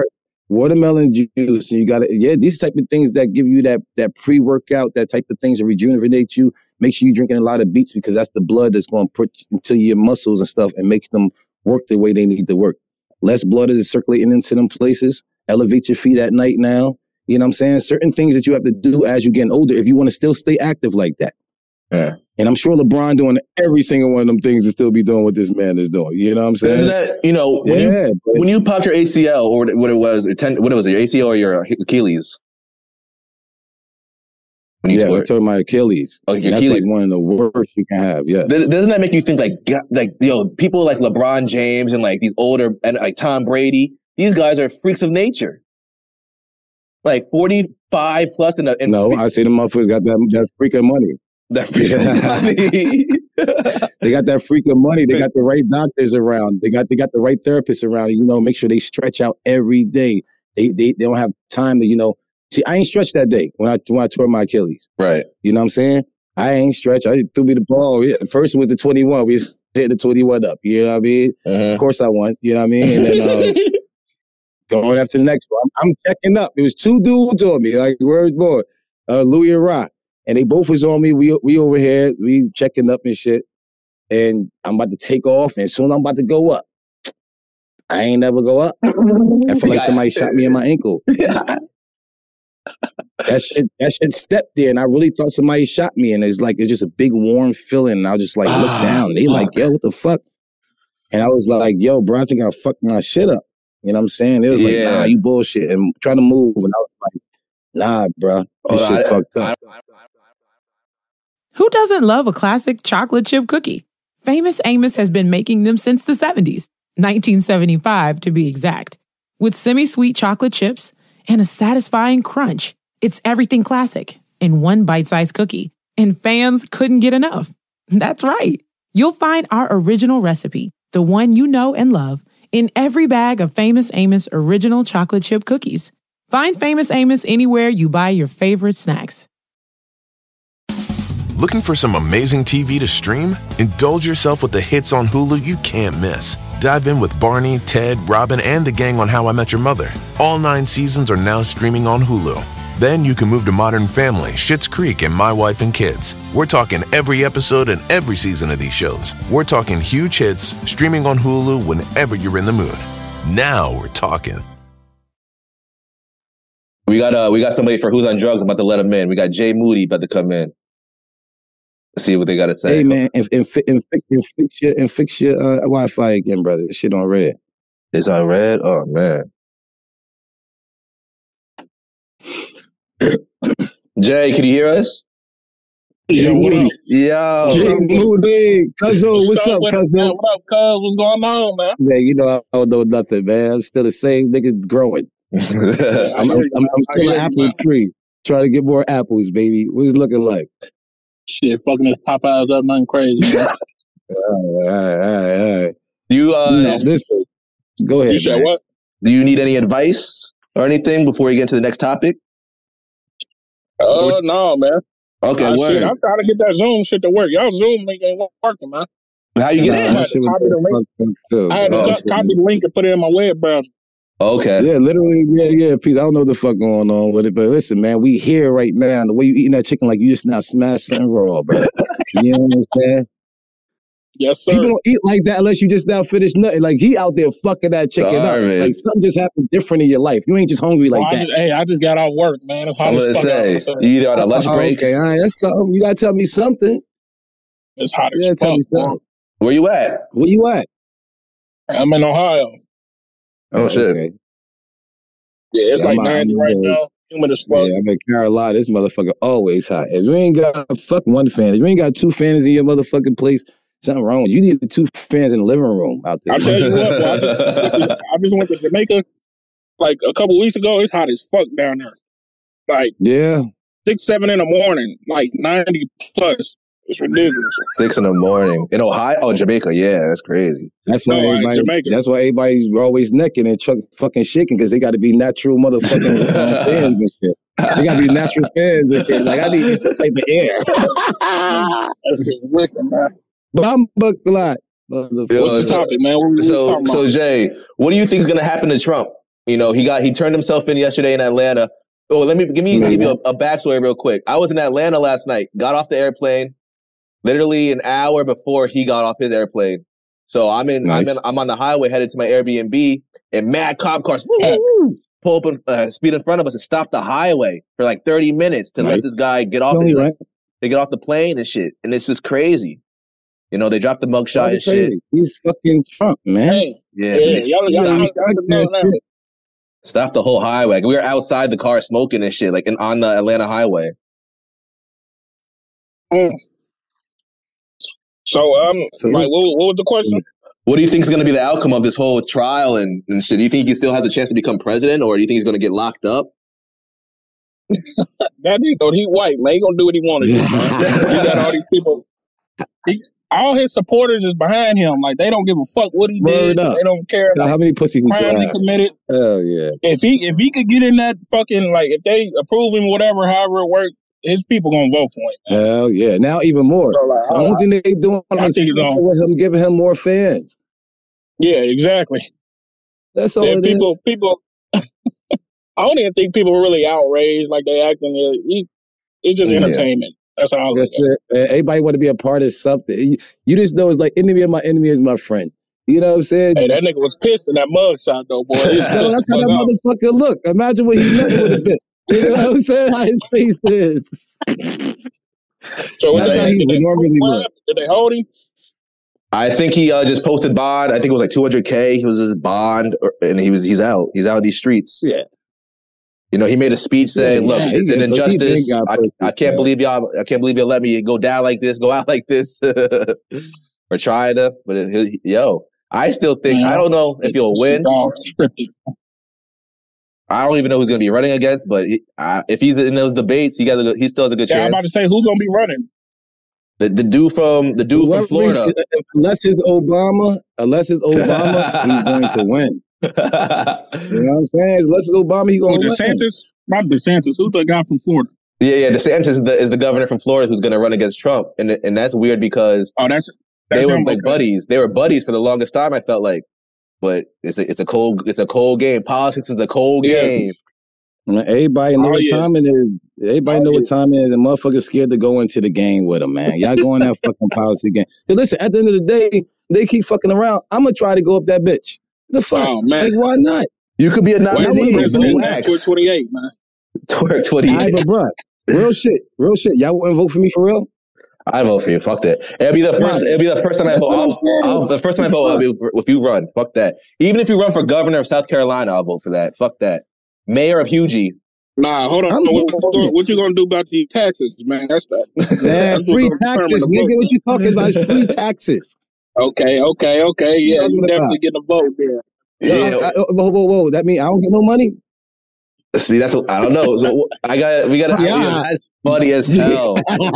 watermelon juice, and you got to, yeah, these type of things that give you that that pre-workout, that type of things that rejuvenate you. Make sure you're drinking a lot of beets because that's the blood that's going to put into your muscles and stuff and make them work the way they need to work. Less blood is circulating into them places. Elevate your feet at night now. You know what I'm saying? Certain things that you have to do as you're getting older if you want to still stay active like that. Yeah. And I'm sure LeBron doing every single one of them things to still be doing what this man is doing. You know what I'm saying? Isn't that, you know, when, yeah, you, but, when you popped your A C L or what it was, or ten, what it was, your A C L or your Achilles? When you yeah, tore I it? tore my Achilles. Oh, your that's Achilles. like one of the worst you can have. Yeah. Doesn't that make you think like, God, like, yo, people like LeBron James and like these older, and like Tom Brady, these guys are freaks of nature. Like forty-five plus in a, in No, I say the motherfuckers got that, that freak of money. That freak of money. They got that freak of money. They got the right doctors around. They got they got the right therapists around. You know, make sure they stretch out every day. They they, they don't have time to, you know. See, I ain't stretched that day when I when I tore my Achilles. Right. You know what I'm saying? I ain't stretched. I threw me the ball. Yeah, first was the twenty-one. We hit the twenty-one up. You know what I mean? Uh-huh. Of course I won. You know what I mean? And then uh, going after the next one. I'm, I'm checking up. It was two dudes on me. Like, where's boy? Uh, Louis and Rock. And they both was on me. We we over here. We checking up and shit. And I'm about to take off. And soon I'm about to go up. I ain't never go up. I feel like somebody shot me in my ankle. That shit, that shit stepped there, and I really thought somebody shot me. And it's like it's just a big warm feeling. And I just like look Ah, down. They fuck. like, yo, what the fuck? And I was like, yo, bro, I think I fucked my shit up. You know what I'm saying? It was like, Yeah. nah, you bullshit. And trying to move, and I was like, nah, bro, this Oh, shit I- fucked up. Who doesn't love a classic chocolate chip cookie? Famous Amos has been making them since the seventies, nineteen seventy-five to be exact. With semi-sweet chocolate chips and a satisfying crunch, it's everything classic in one bite-sized cookie. And fans couldn't get enough. That's right. You'll find our original recipe, the one you know and love, in every bag of Famous Amos original chocolate chip cookies. Find Famous Amos anywhere you buy your favorite snacks. Looking for some amazing T V to stream? Indulge yourself with the hits on Hulu you can't miss. Dive in with Barney, Ted, Robin, and the gang on How I Met Your Mother. All nine seasons are now streaming on Hulu. Then you can move to Modern Family, Schitt's Creek, and My Wife and Kids. We're talking every episode and every season of these shows. We're talking huge hits, streaming on Hulu whenever you're in the mood. Now we're talking. We got uh, we got somebody for Who's on Drugs. I'm about to let him in. We got Jay Moody about to come in. Let's see what they got to say. Hey man, and, and, fi- and, fi- and fix your and fix your uh, Wi-Fi again, brother. This shit on red. It's on red? Oh, man. Jay, can you hear us? Jay Moody. Yo. Jay Moody. Cuzzo, what's up, with it, Cuzzo? man? What up, cuz? What's going on, man? Man, you know I don't know nothing, man. I'm still the same nigga growing. I'm, I'm, I'm, I'm still an apple tree. Trying to get more apples, baby. What's it looking like? Shit, fucking his Popeyes up, nothing crazy. Man. All right, all right, all right. you uh, No, listen, go ahead. You said man. what? do you need any advice or anything before you get to the next topic? Oh, uh, no, man. Okay, Uh, word. shit, I'm trying to get that Zoom shit to work. Y'all Zoom link ain't working, man. How you Nah, get in? that shit was Copy the link. fucked up too. I had to Oh, co- shit. copy the link and put it in my web browser. Okay. Yeah, literally, yeah, yeah, peace. I don't know what the fuck going on with it, but listen, man, we here right now. The way you eating that chicken, like you just now smashed something raw, bro. You know what I'm saying? Yes, sir. People don't eat like that unless you just now finished nothing. Like he out there fucking that chicken Starving. up. Like something just happened different in your life. You ain't just hungry like Well, I that. just, hey, I just got off work, man. It's hot I'm going as to fuck. say, outside. you either on a lunch Oh, break. okay, all right, that's something. You gotta tell me something. It's hot Yeah, as tell fuck. me man. something. Where you at? Where you at? I'm in Ohio. Oh, shit. Okay. Yeah, it's Yeah, like I'm out- ninety I'm right good. now. Humid as fuck. Yeah, I'm in Carolina. This motherfucker always hot. If you ain't got fuck one fan, if you ain't got two fans in your motherfucking place, something wrong. You need two fans in the living room out there. I tell you what, boy, I just went to, I just went to Jamaica like a couple weeks ago. It's hot as fuck down there. Like Yeah. six, seven in the morning, like ninety plus. It's ridiculous. Six in the morning. In Ohio? Oh, Jamaica. Yeah, that's crazy. That's why No, I ain't everybody. Jamaican. That's why everybody's always necking and chuck fucking shaking because they got to be natural motherfucking uh, fans and shit. They got to be natural fans and shit. Like I need some type of air. That's just wicked, man. Bamba clot. Yo, What's the so- topic, man? What we, we So, talking so about? Jay, what do you think is going to happen to Trump? You know, he got he turned himself in yesterday in Atlanta. Oh, let me give me give you a, a backstory real quick. I was in Atlanta last night. Got off the airplane, literally an hour before he got off his airplane. So I'm in. Nice. I'm in. I'm on the highway headed to my Airbnb, and mad cop cars pull up and uh, speed in front of us and stop the highway for like thirty minutes to nice. let this guy get off. His, right. They get off the plane and shit, and it's just crazy. You know, they dropped the mugshot and crazy. shit. He's fucking Trump, man. Hey, yeah, yeah, y'all, y'all, y'all, y'all, y'all, Stop the whole highway. We were outside the car smoking and shit, like in, on the Atlanta highway. Mm. So, um, so like, what, what was the question? What do you think is going to be the outcome of this whole trial and, and shit? Do you think he still has a chance to become president, or do you think he's going to get locked up? That nigga, he white, man. He gonna do what he want to do, man. He got all these people. He, all his supporters is behind him. Like, they don't give a fuck what he Word did. Up. They don't care. Like, how many pussies crimes he committed. Hell yeah. If he if he could get in that fucking, like, if they approve him, whatever, however it works, his people gonna vote for him. Man. Hell yeah. Now even more. So, like, the only thing they doing is with him, giving him more fans. Yeah, exactly. That's all. Yeah, it people, is. people. I don't even think people are really outraged like they acting. It, it's just entertainment. Yeah. That's how I look That's at it. it. Everybody want to be a part of something. You, you just know it's like enemy of my enemy is my friend. You know what I'm saying? Hey, that nigga was pissed in that mugshot though, boy. No, that's how that off. motherfucker look. Imagine what he met with a bit. You know what I'm saying? How his face is. So that's they, how he would normally look. Did they hold him? I think he uh, just posted bond. I think it was like two hundred K. He was his bond, and he was he's out. He's out of these streets. Yeah. You know, he made a speech saying, "Look, yeah, it's an injustice. I, I can't yeah. believe y'all. I can't believe y'all let me go down like this, go out like this, or try to." But it, yo, I still think yeah. I don't know if he'll win. I don't even know who's going to be running against, but he, uh, if he's in those debates, he got a, he still has a good yeah, chance. I'm about to say who's going to be running. The the dude from the dude Whoever from Florida. He, unless it's Obama, unless it's Obama, he's going to win. You know what I'm saying? Unless it's Obama, he's going to win. DeSantis, not DeSantis. Who's the guy from Florida? Yeah, yeah. DeSantis is the is the governor from Florida who's going to run against Trump, and and that's weird because oh, that's, that's they were him, like okay. buddies. They were buddies for the longest time. I felt like, but it's a it's a cold it's a cold game. Politics is a cold yeah. game. Everybody know oh, what yeah. time it is. Everybody oh, know yeah. what time it is. And motherfuckers scared to go into the game with them, man. Y'all go in that fucking policy game. Because listen, at the end of the day, they keep fucking around. I'm going to try to go up that bitch. The fuck? Oh, man. Like, why not? You could be a nominee. Twerk twenty-eight, man. Twerk twenty-eight. All right, but bro, real shit. Real shit. Y'all wouldn't vote for me for real? I vote for you. Fuck that. It'll be the first. It'll be the first time I vote. I'll, I'll, the first time I vote, I'll be, if you run, fuck that. Even if you run for governor of South Carolina, I'll vote for that. Fuck that. Mayor of Hugie. Nah, hold on. What, what you gonna do about these taxes, man? That's that. Man, that's free taxes, nigga. What you talking about? Free taxes. Okay, okay, okay. Yeah, you definitely get a vote there. Yeah. yeah. I, I, whoa, whoa, whoa. That mean I don't get no money? See, that's what, I don't know. So I got we got yeah. That's funny as hell.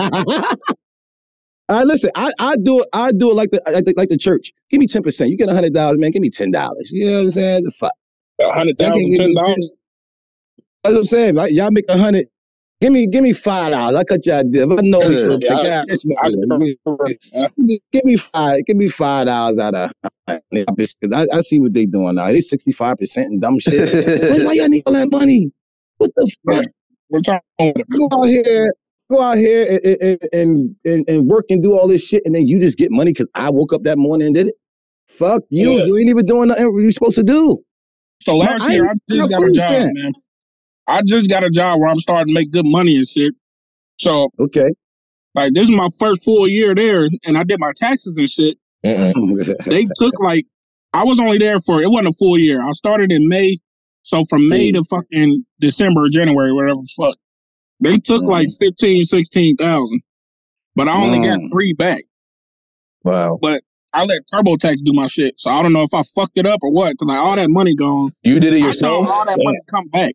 All right, listen. I, I do it. I do it like the like the, like the church. Give me ten percent. You get a hundred dollars, man. Give me ten dollars. You know what I'm saying? The fuck. A hundred thousand, ten dollars. That's what I'm saying. Right? Y'all make a hundred. Give me, give me five dollars. I cut y'all deal. I know. Yeah, I, I, I, give me five. Give me five dollars out of. I, I see what they doing now. They sixty five percent and dumb shit. Why, why y'all need all that money? What the fuck? We're talking. Go out here. Go out here and, and and and work and do all this shit, and then you just get money because I woke up that morning and did it. Fuck you. Yeah. You ain't even doing nothing you're supposed to do. So last man, year I, I just got a job, that. man. I just got a job where I'm starting to make good money and shit. So, okay. Like, this is my first full year there, and I did my taxes and shit. They took, like, I was only there for, it wasn't a full year. I started in May. So, from May to fucking December or January, whatever the fuck. They took, mm. like, fifteen, sixteen thousand. But I only mm. got three back. Wow. But I let TurboTax do my shit. So, I don't know if I fucked it up or what. Because, like, all that money gone. You did it yourself? I saw all that yeah. money come back.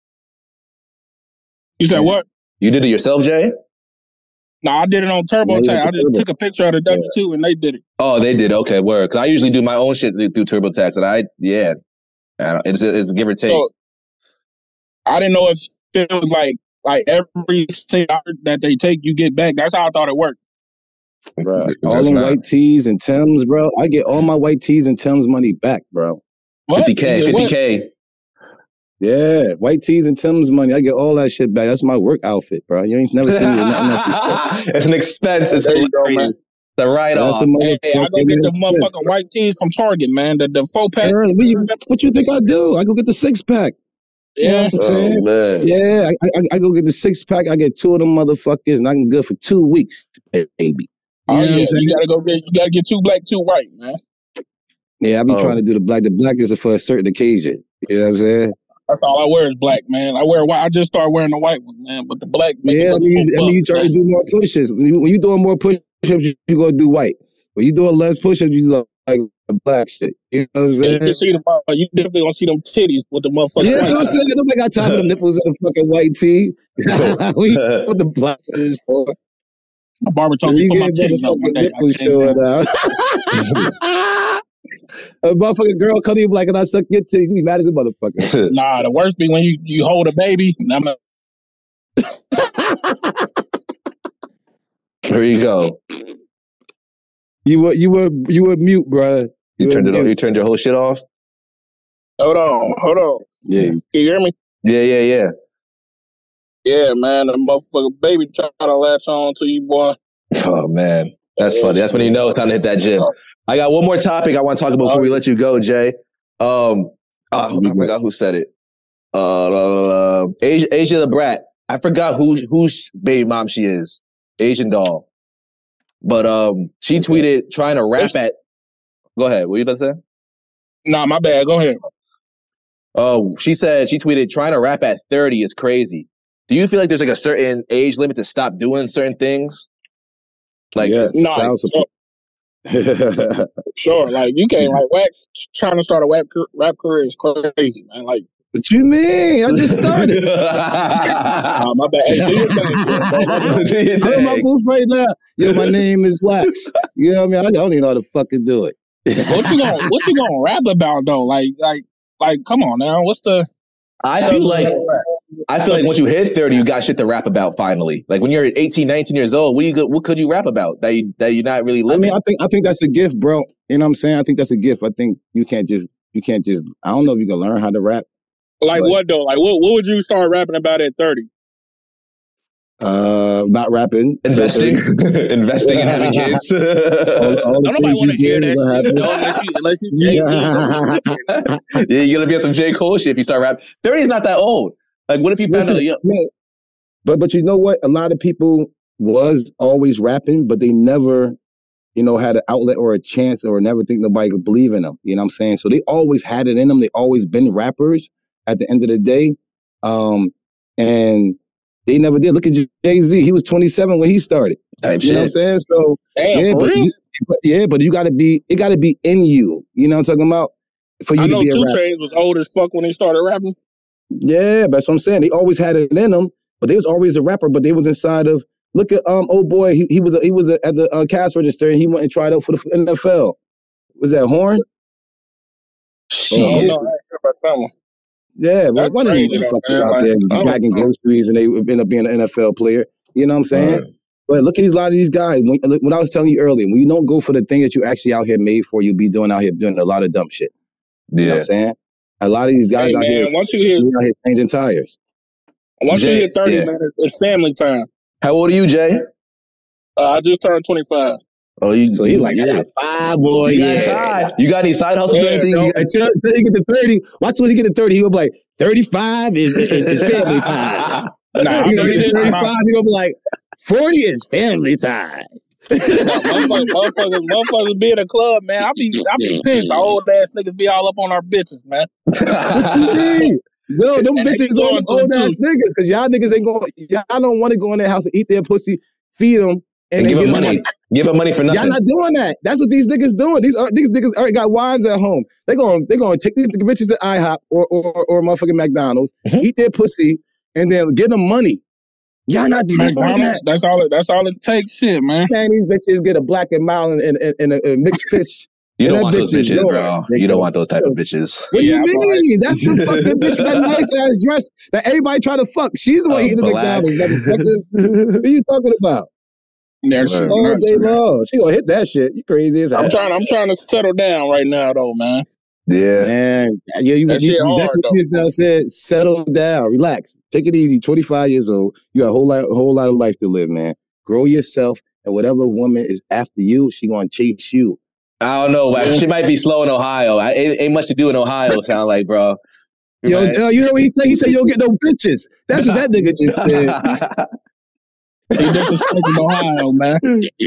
You said what? You did it yourself, Jay? No, I did it on TurboTax. Yeah, I just Turbo. took a picture of the W two yeah. and they did it. Oh, they did. Okay, word. Because I usually do my own shit through TurboTax, and I, yeah, I it's, it's give or take. So, I didn't know if it was like like every thing that they take, you get back. That's how I thought it worked. Bro, all them white tees and Timbs, bro. I get all my white tees and Timbs money back, bro. What? fifty K, fifty K. Yeah, white tees and Tim's money. I get all that shit back. That's my work outfit, bro. You ain't never seen me with nothing else. It's an expense. It's there you go, man. The write off. Hey, hey, I go get the motherfucking white tees from Target, man. The the four pack. What you, what you think I do? I go get the six pack. Yeah, you know oh, man. Yeah. I, I, I go get the six pack. I get two of them motherfuckers, and I can good for two weeks, baby. You oh yeah, you gotta go get you gotta get two black, two white, man. Yeah, I be oh. trying to do the black. The black is for a certain occasion. You know what I'm saying? That's all I wear is black, man. I wear white. I just started wearing the white one, man. But the black. Yeah, I mean, I mean, you try to do more push-ups. When, you, when you're doing more push-ups, you, you go do white. When you doing less push-ups, you do like the black shit. You know what I'm saying? You, see them, you definitely gonna see them titties with the motherfuckers. Yeah, that's what I'm saying. Nobody got time for them nipples in the fucking white tee. What the black shit is for? My barber told me to put my titties up one day. Nipples showing out. A motherfucking girl come to you like, and I suck your titties. You be mad as a motherfucker. Nah, the worst be when you, you hold a baby. I'm a- There you go. You were you were you were mute, bro. You, you turned it. Off, you turned your whole shit off. Hold on, hold on. Yeah, can you hear me? Yeah, yeah, yeah. Yeah, man. The motherfucking baby trying to latch on to you, boy. Oh man, that's yeah, funny. That's when you know it's time to hit that gym. I got one more topic I want to talk about before we let you go, Jay. Um, oh, I forgot who said it. Uh, Asia, Asia the Brat. I forgot who whose baby mom she is. Asian doll. But um, she tweeted trying to rap at. Go ahead. What were you about to say? Nah, my bad. Go ahead. Oh, she said she tweeted trying to rap at thirty is crazy. Do you feel like there's like a certain age limit to stop doing certain things? Like, yeah, no, sure. Sure, like you can't like wax trying to start a rap rap career is crazy, man. Like, what you mean? I just started. uh, my bad. Hey, do your thing, I'm in my booth right now. Yo, my name is Wax. You know what I mean? I don't even know how to fucking do it. What you gonna What you gonna rap about though? Like, like, like, come on now. What's the? I feel like I feel like once you hit thirty, you got shit to rap about finally. Like when you're eighteen, nineteen years old, what you what could you rap about that you that you're not really living? I mean, I think I think that's a gift, bro. You know what I'm saying? I think that's a gift. I think you can't just you can't just I don't know if you can learn how to rap. Like but, what though? Like what what would you start rapping about at thirty? Uh, not rapping. Investing. Investing and having kids. all, all Don't nobody want to hear that shit. No, unless you, unless you J. Yeah. Yeah, you're gonna be on some J. Cole shit if you start rapping. thirty is not that old. Like, what if you found out? Yeah. But but you know what? A lot of people was always rapping, but they never, you know, had an outlet or a chance, or never think nobody could believe in them. You know what I'm saying? So they always had it in them. They always been rappers. At the end of the day, um, and. They never did. Look at Jay-Z. He was twenty-seven when he started. Type you shit. know what I'm saying? So Damn, yeah, for but real? you, but yeah, but you gotta be it gotta be in you. You know what I'm talking about? For you I know to be a Two rapper. Chainz was old as fuck when he started rapping. Yeah, that's what I'm saying. They always had it in them, but they was always a rapper, but they was inside of look at um old boy, he, he was a, he was a, at the uh, cash register and he went and tried out for the N F L. Was that Horn? Shit. Oh, no, I ain't heard about that one. Yeah, well, one of these motherfuckers out there bagging groceries and they end up being an N F L player. You know what I'm saying? Right. But look at these, a lot of these guys. When, when I was telling you earlier, when you don't go for the thing that you actually out here made for, you be doing out here doing a lot of dumb shit. Yeah. You know what I'm saying? A lot of these guys hey, out, man, here, once you hit, out here changing tires. Once Jay, you hit thirty, yeah. man, it's family time. How old are you, Jay? Uh, I just turned twenty-five. Oh, you so he's like, yeah, five boy. You yeah. got side. You got any side hustles yeah, or anything? No, until, until you get to thirty. Watch when you get to thirty, he'll be like, thirty-five is, is, is family time. Nah, you know, get to thirty-five, he'll be like, forty is family time. nah, motherfuckers, motherfuckers, motherfuckers be in a club, man. I be, I be pissed. The old ass niggas be all up on our bitches, man. What you mean? No, them and bitches on old ass niggas, because y'all niggas ain't going. Y'all don't want to go in their house and eat their pussy, feed them. And, and give them money. money. Give them money for nothing. Y'all not doing that. That's what these niggas doing. These are, these niggas already got wives at home. They going they going to take these bitches to IHOP or or or motherfucking McDonald's, mm-hmm. eat their pussy, and then give them money. Y'all not doing McDonald's. That. That's all. It, that's all it takes. Shit, man. Man, these bitches get a black and mild and, and, and, and a, a mixed fish. You don't want those bitches, yours, bro. Nigga. You don't want those type of bitches. What do yeah, you mean? That's the fucking bitch with that nice ass dress that everybody try to fuck. She's the one uh, eating the McDonald's. What are you talking about? There's all day long. She gonna hit that shit. You crazy as hell. I'm trying. I'm trying to settle down right now, though, man. Yeah. Man, yeah, you, That you, shit you hard, exactly what I said. Settle down, relax, take it easy. twenty-five years old, you got a whole lot, a whole lot of life to live, man. Grow yourself, and whatever woman is after you, she gonna chase you. I don't know. Yeah. She might be slow in Ohio. I, it ain't much to do in Ohio. Sound like, bro. Yo, yo, you know what he said? He said you'll get no bitches. That's what that nigga just said. He disrespect Ohio, man.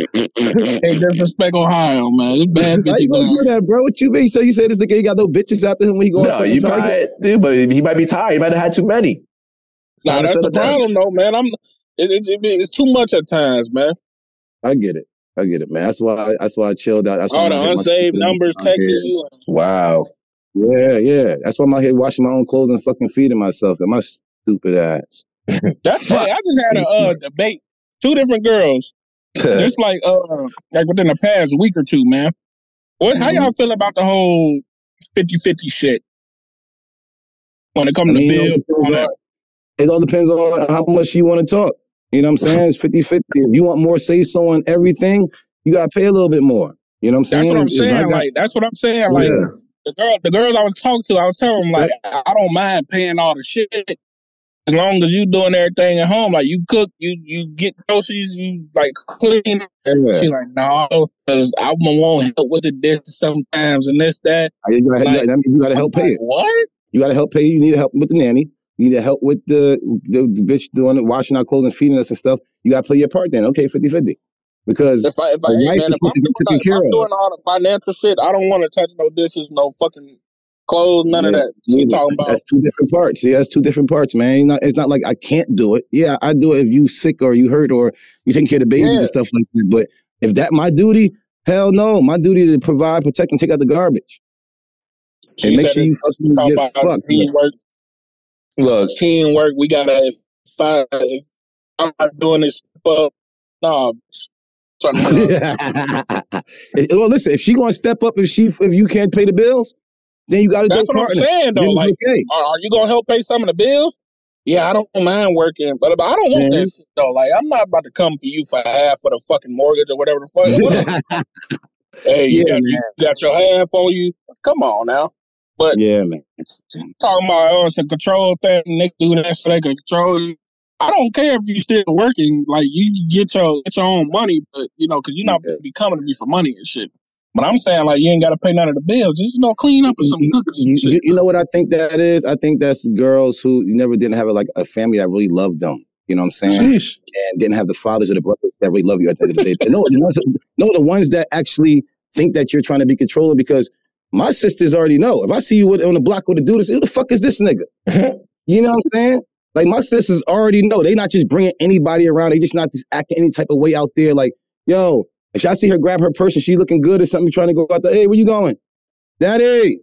He disrespect Ohio, man. It's bad bitches. How you gonna do that, bro? What you mean? So you say this nigga ain't got no bitches after him when he going? No, you might, dude, but he might be tired. He might have had too many. Nah, that's the problem, though, man. I'm. It, it, it, it's too much at times, man. I get it. I get it, man. That's why. That's why I chilled out. That's all why the unsaved numbers texting you. Wow. Yeah, yeah. That's why I'm out here washing my own clothes and fucking feeding myself and my stupid ass. That's hey, I just had a uh, debate. Two different girls, just like uh, like within the past week or two, man. What? How y'all feel about the whole fifty-fifty shit when it comes to bills? It all depends on how much you want to talk. You know what I'm saying? It's fifty-fifty. If you want more say so on everything, you gotta pay a little bit more. You know what I'm saying? That's what I'm saying. Got, like that's what I'm saying. Like yeah. the girl, the girls I was talking to, I was telling them like I don't mind paying all the shit. As long as you doing everything at home, like you cook, you you get groceries, you like clean. Yeah. She like, no, because I won't help with the dish sometimes and this, that. You gotta, like, that means you gotta help pay it. What? You gotta help pay. You need help with the nanny. You need to help with the, the the bitch doing it, washing our clothes and feeding us and stuff. You gotta play your part then. Okay, fifty-fifty. Because if I, if I, hey, man, if I'm, doing, if I'm doing all the financial shit, I don't want to touch no dishes, no fucking clothes, none yeah, of that. You yeah, talking about? That's two different parts. Yeah, that's two different parts, man. It's not, it's not like I can't do it. Yeah, I do it if you sick or you hurt or you taking care of the babies yeah. and stuff like that. But if that my duty, hell no. My duty is to provide, protect, and take out the garbage. She and make sure you fucking get fucked. Teamwork. Look, teamwork. We gotta. If, I, if I'm not doing this, well, nah. Well, listen. If she gonna step up, if she, if you can't pay the bills, then you got to. That's go what partner. I'm saying, though. Like, okay. are, are you gonna help pay some of the bills? Yeah, I don't mind working, but, but I don't want mm-hmm. that shit, though. Like, I'm not about to come for you for half of the fucking mortgage or whatever the fuck. Whatever. Hey, you, yeah, got, you got your half on you. Come on now. But yeah, man. Talking about oh, it's a control thing. They do that so they can control you. I don't care if you still working. Like you get your get your own money, but you know, because you're not yeah. be coming to me for money and shit. But I'm saying like you ain't got to pay none of the bills. Just you know, clean up and some cooking some you, shit. You know what I think that is? I think that's girls who never didn't have a, like a family that really loved them. You know what I'm saying? Sheesh. And didn't have the fathers or the brothers that really love you at the end of the day. no, the ones, no, the ones that actually think that you're trying to be controlling because. My sisters already know. If I see you with, on the block with a dude, I say, who the fuck is this nigga? You know what I'm saying? Like, my sisters already know. They not just bringing anybody around. They just not just acting any type of way out there. Like, yo, if I see her grab her purse and she looking good or something, trying to go out there, hey, where you going? Daddy.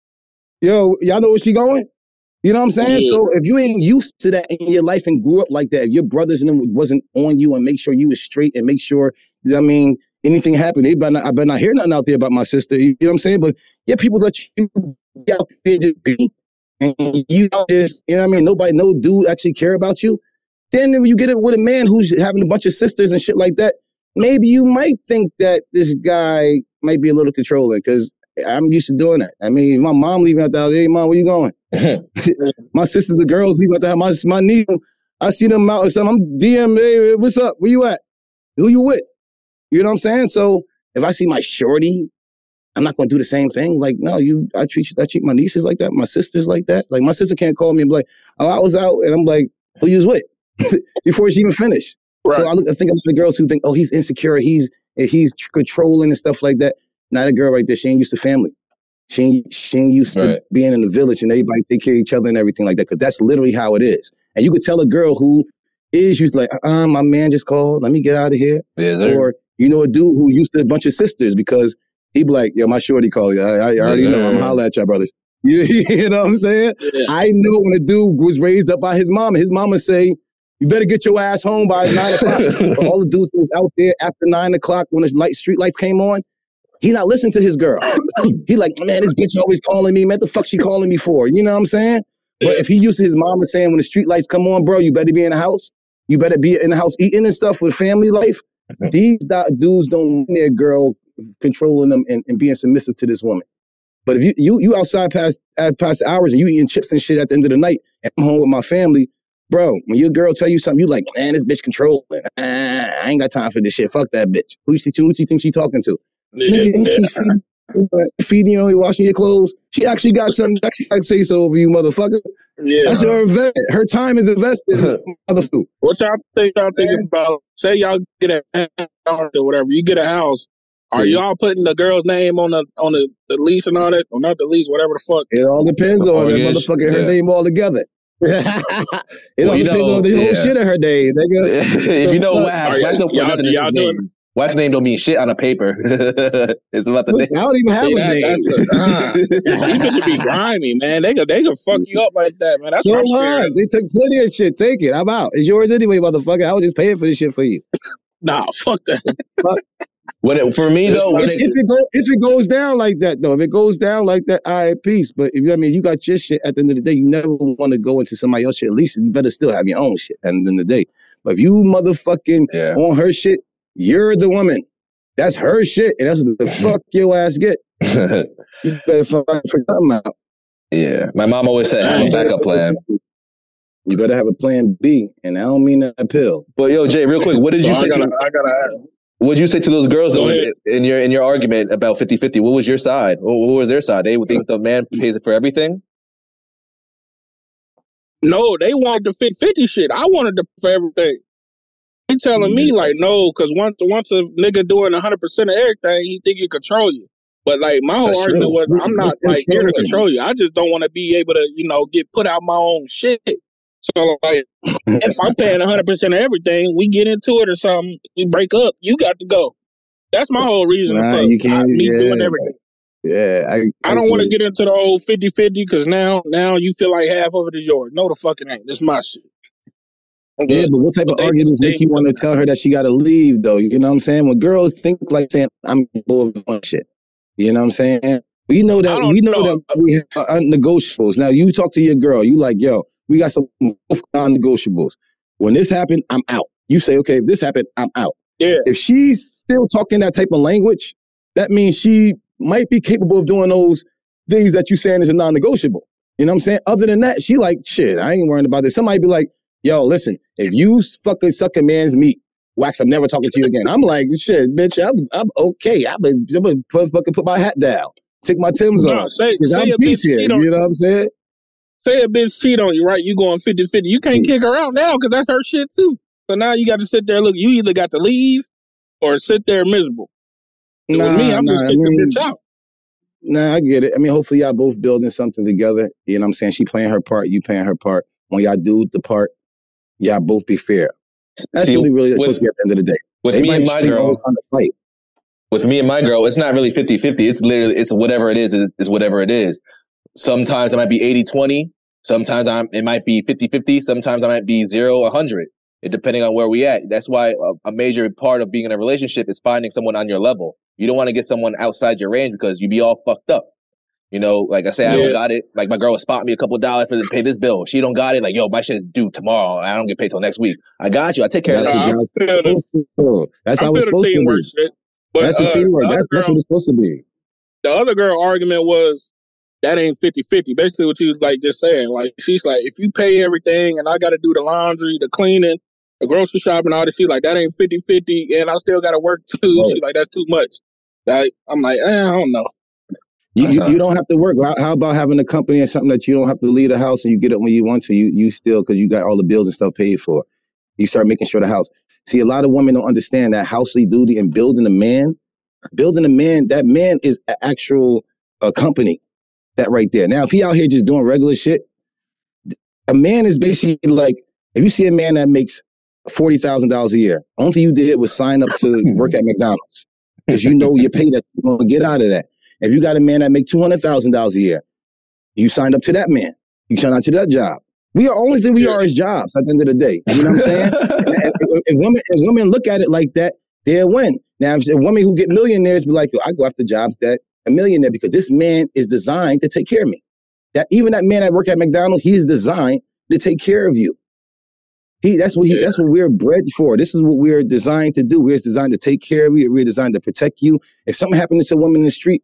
Yo, y'all know where she going? You know what I'm saying? Yeah. So if you ain't used to that in your life and grew up like that, if your brothers and them wasn't on you and make sure you was straight and make sure, I mean, anything happened, they better not, I better not hear nothing out there about my sister. You know what I'm saying? But yeah, people let you be out there just be, and you just, you know what I mean? Nobody, no dude actually care about you. Then when you get it with a man who's having a bunch of sisters and shit like that, maybe you might think that this guy might be a little controlling because I'm used to doing that. I mean, my mom leaving out the house, hey, mom, where you going? My sisters, the girls leave out the house. My, my niece, I see them out or something. I'm D M, hey, what's up? Where you at? Who you with? You know what I'm saying? So if I see my shorty, I'm not going to do the same thing. Like, no, you, I treat I treat my nieces like that, my sisters like that. Like, my sister can't call me and be like, oh, I was out, and I'm like, who you was with? Before she even finished. Right. So I, look, I think of the girls who think, oh, he's insecure, he's he's controlling and stuff like that. Not a girl right there. She ain't used to family. She ain't, she ain't used right. to being in the village and everybody take care of each other and everything like that. Because that's literally how it is. And you could tell a girl who is used to like, uh, my man just called, let me get out of here. Yeah, or you know, a dude who used to a bunch of sisters because he be like, yo, my shorty called you. I, I already yeah, know. I'm holla at y'all brothers. You, you know what I'm saying? Yeah. I know when a dude was raised up by his mama, his mama say, you better get your ass home by nine o'clock. But all the dudes who was out there after nine o'clock when the light, street lights came on, he not listening to his girl. He like, man, this bitch always calling me. Man, what the fuck she calling me for? You know what I'm saying? Yeah. But if he used to his mama saying when the street lights come on, bro, you better be in the house. You better be in the house eating and stuff with family life. These dudes don't want their girl controlling them and, and being submissive to this woman. But if you you you outside past past hours and you eating chips and shit at the end of the night, and I'm home with my family, bro, when your girl tell you something, you like, man, this bitch controlling. Ah, I ain't got time for this shit. Fuck that bitch. Who she who she think she talking to? Yeah. She feeding, feeding you, only washing your clothes. She actually got something. Actually, I say so over you, motherfucker. Yeah, that's your event. Her time is invested in motherfucker. What y'all think? Y'all thinking about? Say y'all get a house or whatever. You get a house. Are yeah. y'all putting the girl's name on the on the, the lease and all that, or not the lease, whatever the fuck? It all depends on that motherfucker. Her yeah. name all together. it well, all depends know, on the whole yeah. shit of her name. If you know wax, wax don't put nothing in his name. Wax name don't mean shit on a paper. It's about the Look, name. I don't even have See, a that, name. These bitches be grimy, man. They could they could fuck you up like that, man. That's so what I'm They took plenty of shit. Take it. I'm out. It's yours anyway, motherfucker. I was just paying for this shit for you. Nah, fuck that. Fuck. When it, for me though, if, it, if it goes if it goes down like that though, if it goes down like that, all right, peace. But if you I mean you got your shit at the end of the day, you never want to go into somebody else's shit. At least you better still have your own shit at the end of the day. But if you motherfucking yeah. on her shit, you're the woman. That's her shit, and that's what the fuck your ass get. You better find for something out. Yeah, my mom always said have a backup plan. You better have a plan B, and I don't mean that pill. But yo, Jay, real quick, what did you so say? I gotta, to, I gotta what did you say to those girls though, in, in your in your argument about fifty-fifty? What was your side? What, what was their side? They would think the man pays for everything? No, they wanted the fifty-fifty shit. I wanted to for everything. They telling me like no, because once once a nigga doing one hundred percent of everything, he think he control you. But like my whole That's argument true. was, I'm not like here to control you. I just don't want to be able to, you know, get put out my own shit. So like, if I'm paying one hundred percent of everything, we get into it or something, we break up. You got to go. That's my whole reason nah, for you can't, me yeah. doing everything. Yeah, I I, I don't want to get into the old fifty-fifty because now now you feel like half of it is yours. No, the fuck it ain't. It's my shit. Yeah, but what type of arguments make you want to tell her that she got to leave, though? You know what I'm saying? When girls think like saying, I'm bored of shit. You know what I'm saying? We know that we know, know that we have non-negotiables. Now, you talk to your girl. You like, yo, we got some non-negotiables. When this happened, I'm out. You say, okay, if this happened, I'm out. Yeah. If she's still talking that type of language, that means she might be capable of doing those things that you saying is a non-negotiable. You know what I'm saying? Other than that, she like, shit, I ain't worrying about this. Somebody be like, yo, listen, if you fucking suck a man's meat, wax, I'm never talking to you again. I'm like, shit, bitch, I'm I'm okay. I'm gonna put, fucking put my hat down, take my Timbs no, on. Say, say I'm a peace here. You know what I'm saying? Say a bitch cheat on you, right? You going fifty-fifty. You can't kick her out now because that's her shit too. So now you got to sit there. Look, you either got to leave or sit there miserable. Nah, with me, I'm nah, just I kick mean, the bitch out. Nah, I get it. I mean, hopefully y'all both building something together. You know what I'm saying? She playing her part, you playing her part. When y'all do the part, y'all both be fair. That's See, really, really with, supposed to be at the end of the day. With Everybody me and my girl, on the fight. With me and my girl, it's not really fifty-fifty. It's literally, it's whatever it is, is, is whatever it is. Sometimes it might be eighty twenty. Sometimes I'm, it might be fifty-fifty. Sometimes I might be zero, one hundred. It, depending on where we at. That's why a, a major part of being in a relationship is finding someone on your level. You don't want to get someone outside your range because you be all fucked up. You know, like I say, I yeah. don't got it. Like my girl would spot me a couple of dollars for to pay this bill. She don't got it. Like, yo, my shit due tomorrow. I don't get paid till next week. I got you. I take care that's of that. That's how it's supposed to be. Shit. But, that's a uh, teamwork. That's, girl, that's what it's supposed to be. The other girl argument was that ain't fifty-fifty. Basically what she was like just saying. Like, she's like, if you pay everything and I got to do the laundry, the cleaning, the grocery shopping, all this, she like, that ain't fifty-fifty and I still got to work too. Right. She like, that's too much. Like, I'm like, eh, I don't know. You, you you don't have to work. How, how about having a company or something that you don't have to leave the house and you get up when you want to? You you still, because you got all the bills and stuff paid for. You start making sure the house. See, a lot of women don't understand that housely duty and building a man. Building a man, that man is an actual uh, company. That right there. Now, if he out here just doing regular shit, a man is basically like, if you see a man that makes forty thousand dollars a year, only thing you did was sign up to work at McDonald's because you know your pay that you're going to get out of that. If you got a man that make two hundred thousand dollars a year, you signed up to that man. You signed up to that job. We are only thing we are is jobs at the end of the day. You know what I'm saying? and, and, and, and women, and women look at it like that, they'll win. Now, if a woman who get millionaires be like, yo, I go after jobs that a millionaire because this man is designed to take care of me. That even that man that work at McDonald's, he is designed to take care of you. He that's what he that's what we're bred for. This is what we're designed to do. We're designed to take care of you. We're designed to protect you. If something happened to a woman in the street,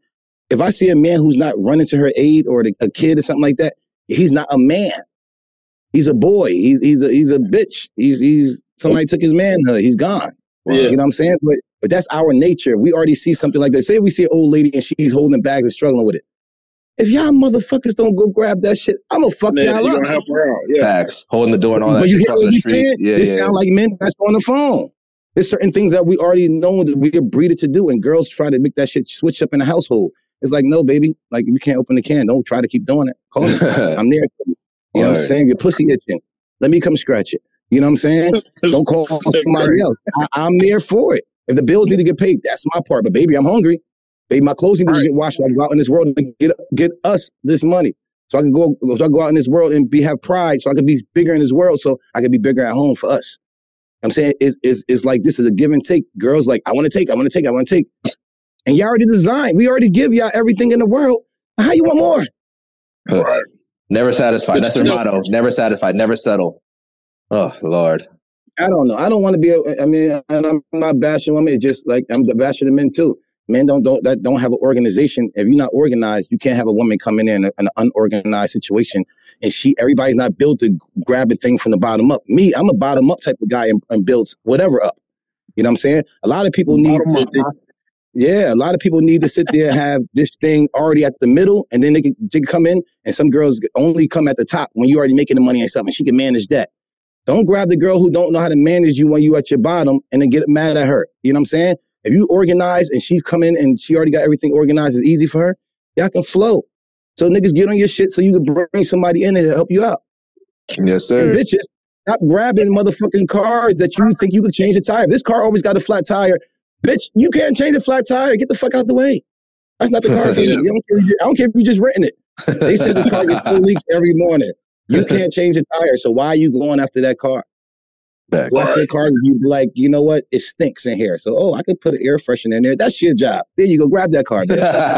If I see a man who's not running to her aid or the, a kid or something like that, he's not a man. He's a boy. He's he's a he's a bitch. He's he's somebody took his manhood. He's gone. Yeah. You know what I'm saying? But but that's our nature. We already see something like that. Say we see an old lady and she's holding bags and struggling with it. If y'all motherfuckers don't go grab that shit, I'm gonna fuck Man, y'all you up. help her out. Yeah. Facts. Holding the door and all that but shit you hear across what the he's street. saying? Yeah, It yeah. sound like men that's on the phone. There's certain things that we already know that we're breeded to do, and girls try to make that shit switch up in the household. It's like, no, baby, like you can't open the can. Don't try to keep doing it. Call me. I'm there. You know what I'm saying? Your pussy itching. Let me come scratch it. You know what I'm saying? Don't call somebody else. I, I'm there for it. If the bills need to get paid, that's my part. But baby, I'm hungry. Baby, my clothes need to right. get washed. So I can go out in this world and get get us this money. So I can go, so I can go out in this world and be have pride. So I can be bigger in this world. So I can be bigger at home for us. I'm saying it's, it's, it's like this is a give and take. Girls like, I want to take, I want to take, I want to take. And y'all already designed. We already give y'all everything in the world. How you want more? Right. Never satisfied. That's their motto. Never satisfied. Never settle. Oh, Lord. I don't know. I don't want to be, a, I mean, and I'm not bashing women. It's just like, I'm bashing the men too. Men don't, don't, that don't have an organization. If you're not organized, you can't have a woman coming in in an unorganized situation. And she, everybody's not built to grab a thing from the bottom up. Me, I'm a bottom up type of guy and, and builds whatever up. You know what I'm saying? A lot of people need to, to, yeah, a lot of people need to sit there and have this thing already at the middle, and then they can, they can come in, and some girls only come at the top when you're already making the money and something. She can manage that. Don't grab the girl who don't know how to manage you when you at your bottom and then get mad at her. You know what I'm saying? If you organize and she's coming and she already got everything organized, it's easy for her, y'all can flow. So niggas get on your shit so you can bring somebody in and help you out. Yes, sir. And bitches, stop grabbing motherfucking cars that you think you can change the tire. This car always got a flat tire. Bitch, you can't change a flat tire. Get the fuck out the way. That's not the car for you. you don't care if you, I don't care if you just renting it. They said this car gets full leaks every morning. You can't change a tire, so why are you going after that car? Back. Go after the car, you be like, you know what? It stinks in here. So, oh, I could put an air freshener in there. That's your job. There you go. Grab that car.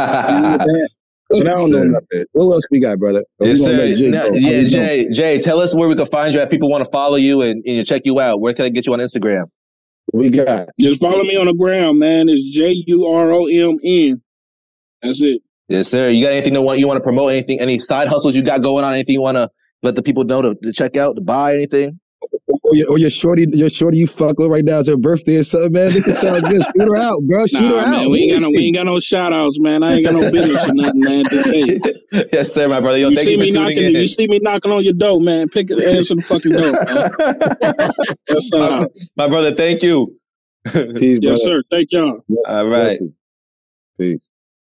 But I don't know nothing. What else we got, brother? Are yes, we gonna sir. let Jay No, go? yeah, Jay, Jay, tell us where we can find you at. People want to follow you and, and check you out. Where can I get you on Instagram? We got. Just follow me on the ground, man. It's J U R O M N. That's it. Yes, sir. You got anything that want you want to promote? Anything? Any side hustles you got going on? Anything you want to let the people know to, to check out, to buy anything? Or your, or your shorty, your shorty you fuck with right now is her birthday or something, man. It can sound good. Shoot her out, bro. Shoot nah, her man, out. We ain't, got no, we ain't got no shout outs, man. I ain't got no business or nothing, man. Hey. Yes, sir, my brother. Yo, you thank see you for me tuning knocking, in. You see me knocking on your door, man. Pick it, answer the fucking door, man. That's my, uh, my brother, thank you. Peace, brother. Yes, sir. Thank y'all. All right. Peace.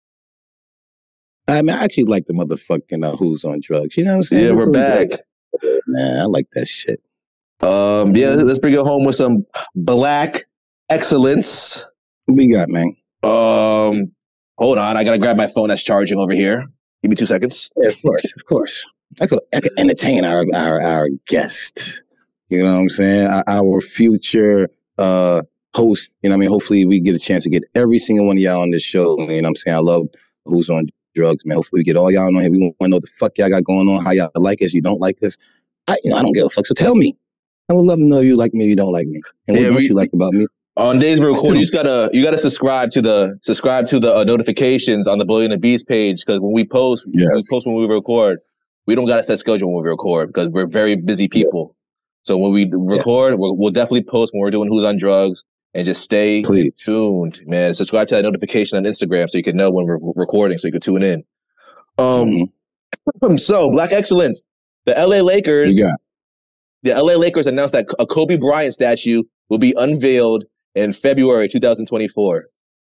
I mean, I actually like the motherfucking uh, Who's on Drugs. You know what I'm saying? Yeah, this we're back. Good. Man, I like that shit. Um, yeah, let's bring it home with some black excellence. What we got, man? Um, hold on, I gotta grab my phone that's charging over here. Give me two seconds. Yeah, of course, of course. I could, I could entertain our, our our guest. You know what I'm saying? Our, our future uh, host. You know what I mean? Hopefully, we get a chance to get every single one of y'all on this show. You know what I'm saying? I love Who's on Drugs, man. Hopefully, we get all y'all on here. We want to know what the fuck y'all got going on, how y'all like us, you don't like us. I, you know, I don't give a fuck. So tell me. I would love to know if you like me or you don't like me. And what yeah, don't we, you like about me? On days we record, you just gotta you gotta subscribe to the subscribe to the uh, notifications on the Bully and the Beast page, because when we post, yes. we post when we record, we don't gotta set schedule when we record because we're very busy people. Yeah. So when we record, yeah. we'll, we'll definitely post when we're doing Who's on Drugs, and just stay Please. tuned, man. Subscribe to that notification on Instagram so you can know when we're recording, so you can tune in. Um, mm-hmm. So Black Excellence, the L A Lakers. You got. The L A Lakers announced that a Kobe Bryant statue will be unveiled in February twenty twenty-four.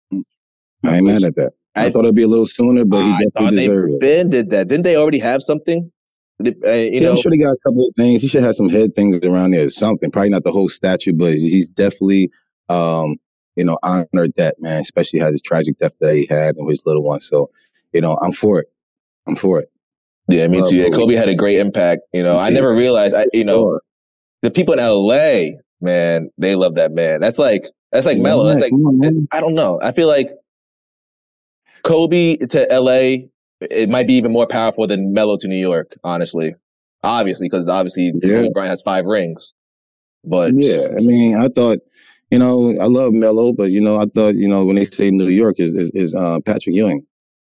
I ain't mad at that. I, I thought it'd be a little sooner, but he I definitely deserved it. Ben did that. Didn't they already have something? Uh, you yeah, know, I'm sure they got a couple of things. He should have some head things around there or something. Probably not the whole statue, but he's definitely, um, you know, honored that, man, especially how his tragic death that he had and his little one. So, you know, I'm for it. I'm for it. Yeah, me too. Yeah, Kobe had a great impact. You know, I never realized, I, you know, the people in L A, man, they love that man. That's like, that's like Melo. That's like, I don't know. I feel like Kobe to L A, it might be even more powerful than Melo to New York, honestly. Obviously, because obviously yeah. Kobe Bryant has five rings. But yeah, I mean, I thought, you know, I love Melo, but, you know, I thought, you know, when they say New York is, is, is uh, Patrick Ewing.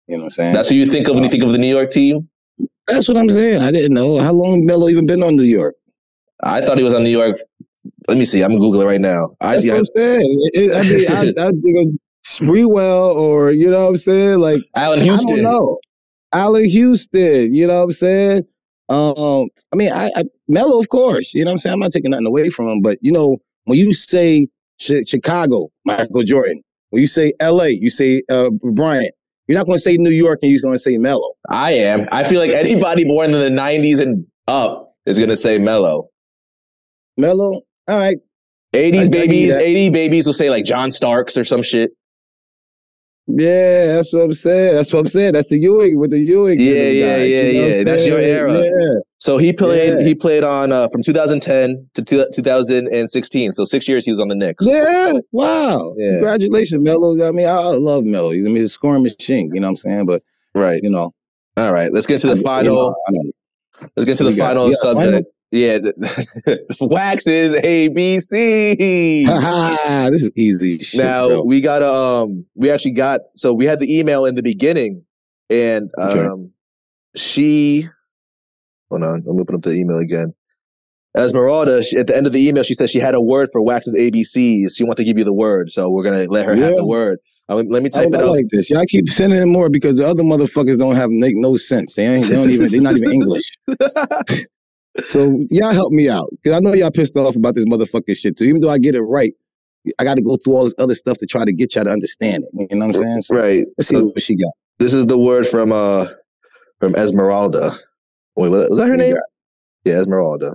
You know what I'm saying? That's who you think of when you think of the New York team? That's what I'm saying. I didn't know. How long Melo even been on New York? I thought he was on New York. Let me see. I'm going to Google it right now. I, That's yeah, what I'm saying. It, I mean, I, I think of Sprewell or, you know what I'm saying? Like, Allen Houston. I don't know. Allen Houston, you know what I'm saying? Um, I mean, I, I Melo, of course. You know what I'm saying? I'm not taking nothing away from him. But, you know, when you say Ch- Chicago, Michael Jordan. When you say L A, you say uh, Bryant. You're not going to say New York and you're going to say Melo. I am. I feel like anybody born in the nineties and up is going to say Melo. Melo? All right. eighties I, babies, I eighties babies will say like John Starks or some shit. Yeah, that's what I'm saying. That's what I'm saying. That's the Ewing with the Ewing. Yeah, yeah, guys, yeah, you know yeah. That's your era. Yeah. So he played. Yeah. He played on uh, from two thousand ten to two thousand sixteen. So six years he was on the Knicks. Yeah. Wow. Yeah. Congratulations, Melo. I mean, I, I love Melo. He's I mean, he's a scoring machine. You know what I'm saying? But right. You know. All right. Let's get to the I, final. You know, let's get to the final got, subject. Final? Yeah, Wax's A B C. This is easy shit, now bro. we got um we actually got so we had the email in the beginning, and um okay. she hold on, let me open up the email again. Esmeralda, she, at the end of the email, she said she had a word for Wax's A B Cs. She wanted to give you the word, so we're gonna let her yeah. have the word. Uh, let me type I, it I up. like this. Y'all keep sending in more because the other motherfuckers don't have make no sense. They ain't. They don't even. They're not even English. So y'all help me out because I know y'all pissed off about this motherfucking shit too. Even though I get it right, I got to go through all this other stuff to try to get y'all to understand it. You know what I'm saying? So right. Let's see so, what she got. This is the word from uh from Esmeralda. Wait, was that her name? Got? Yeah, Esmeralda.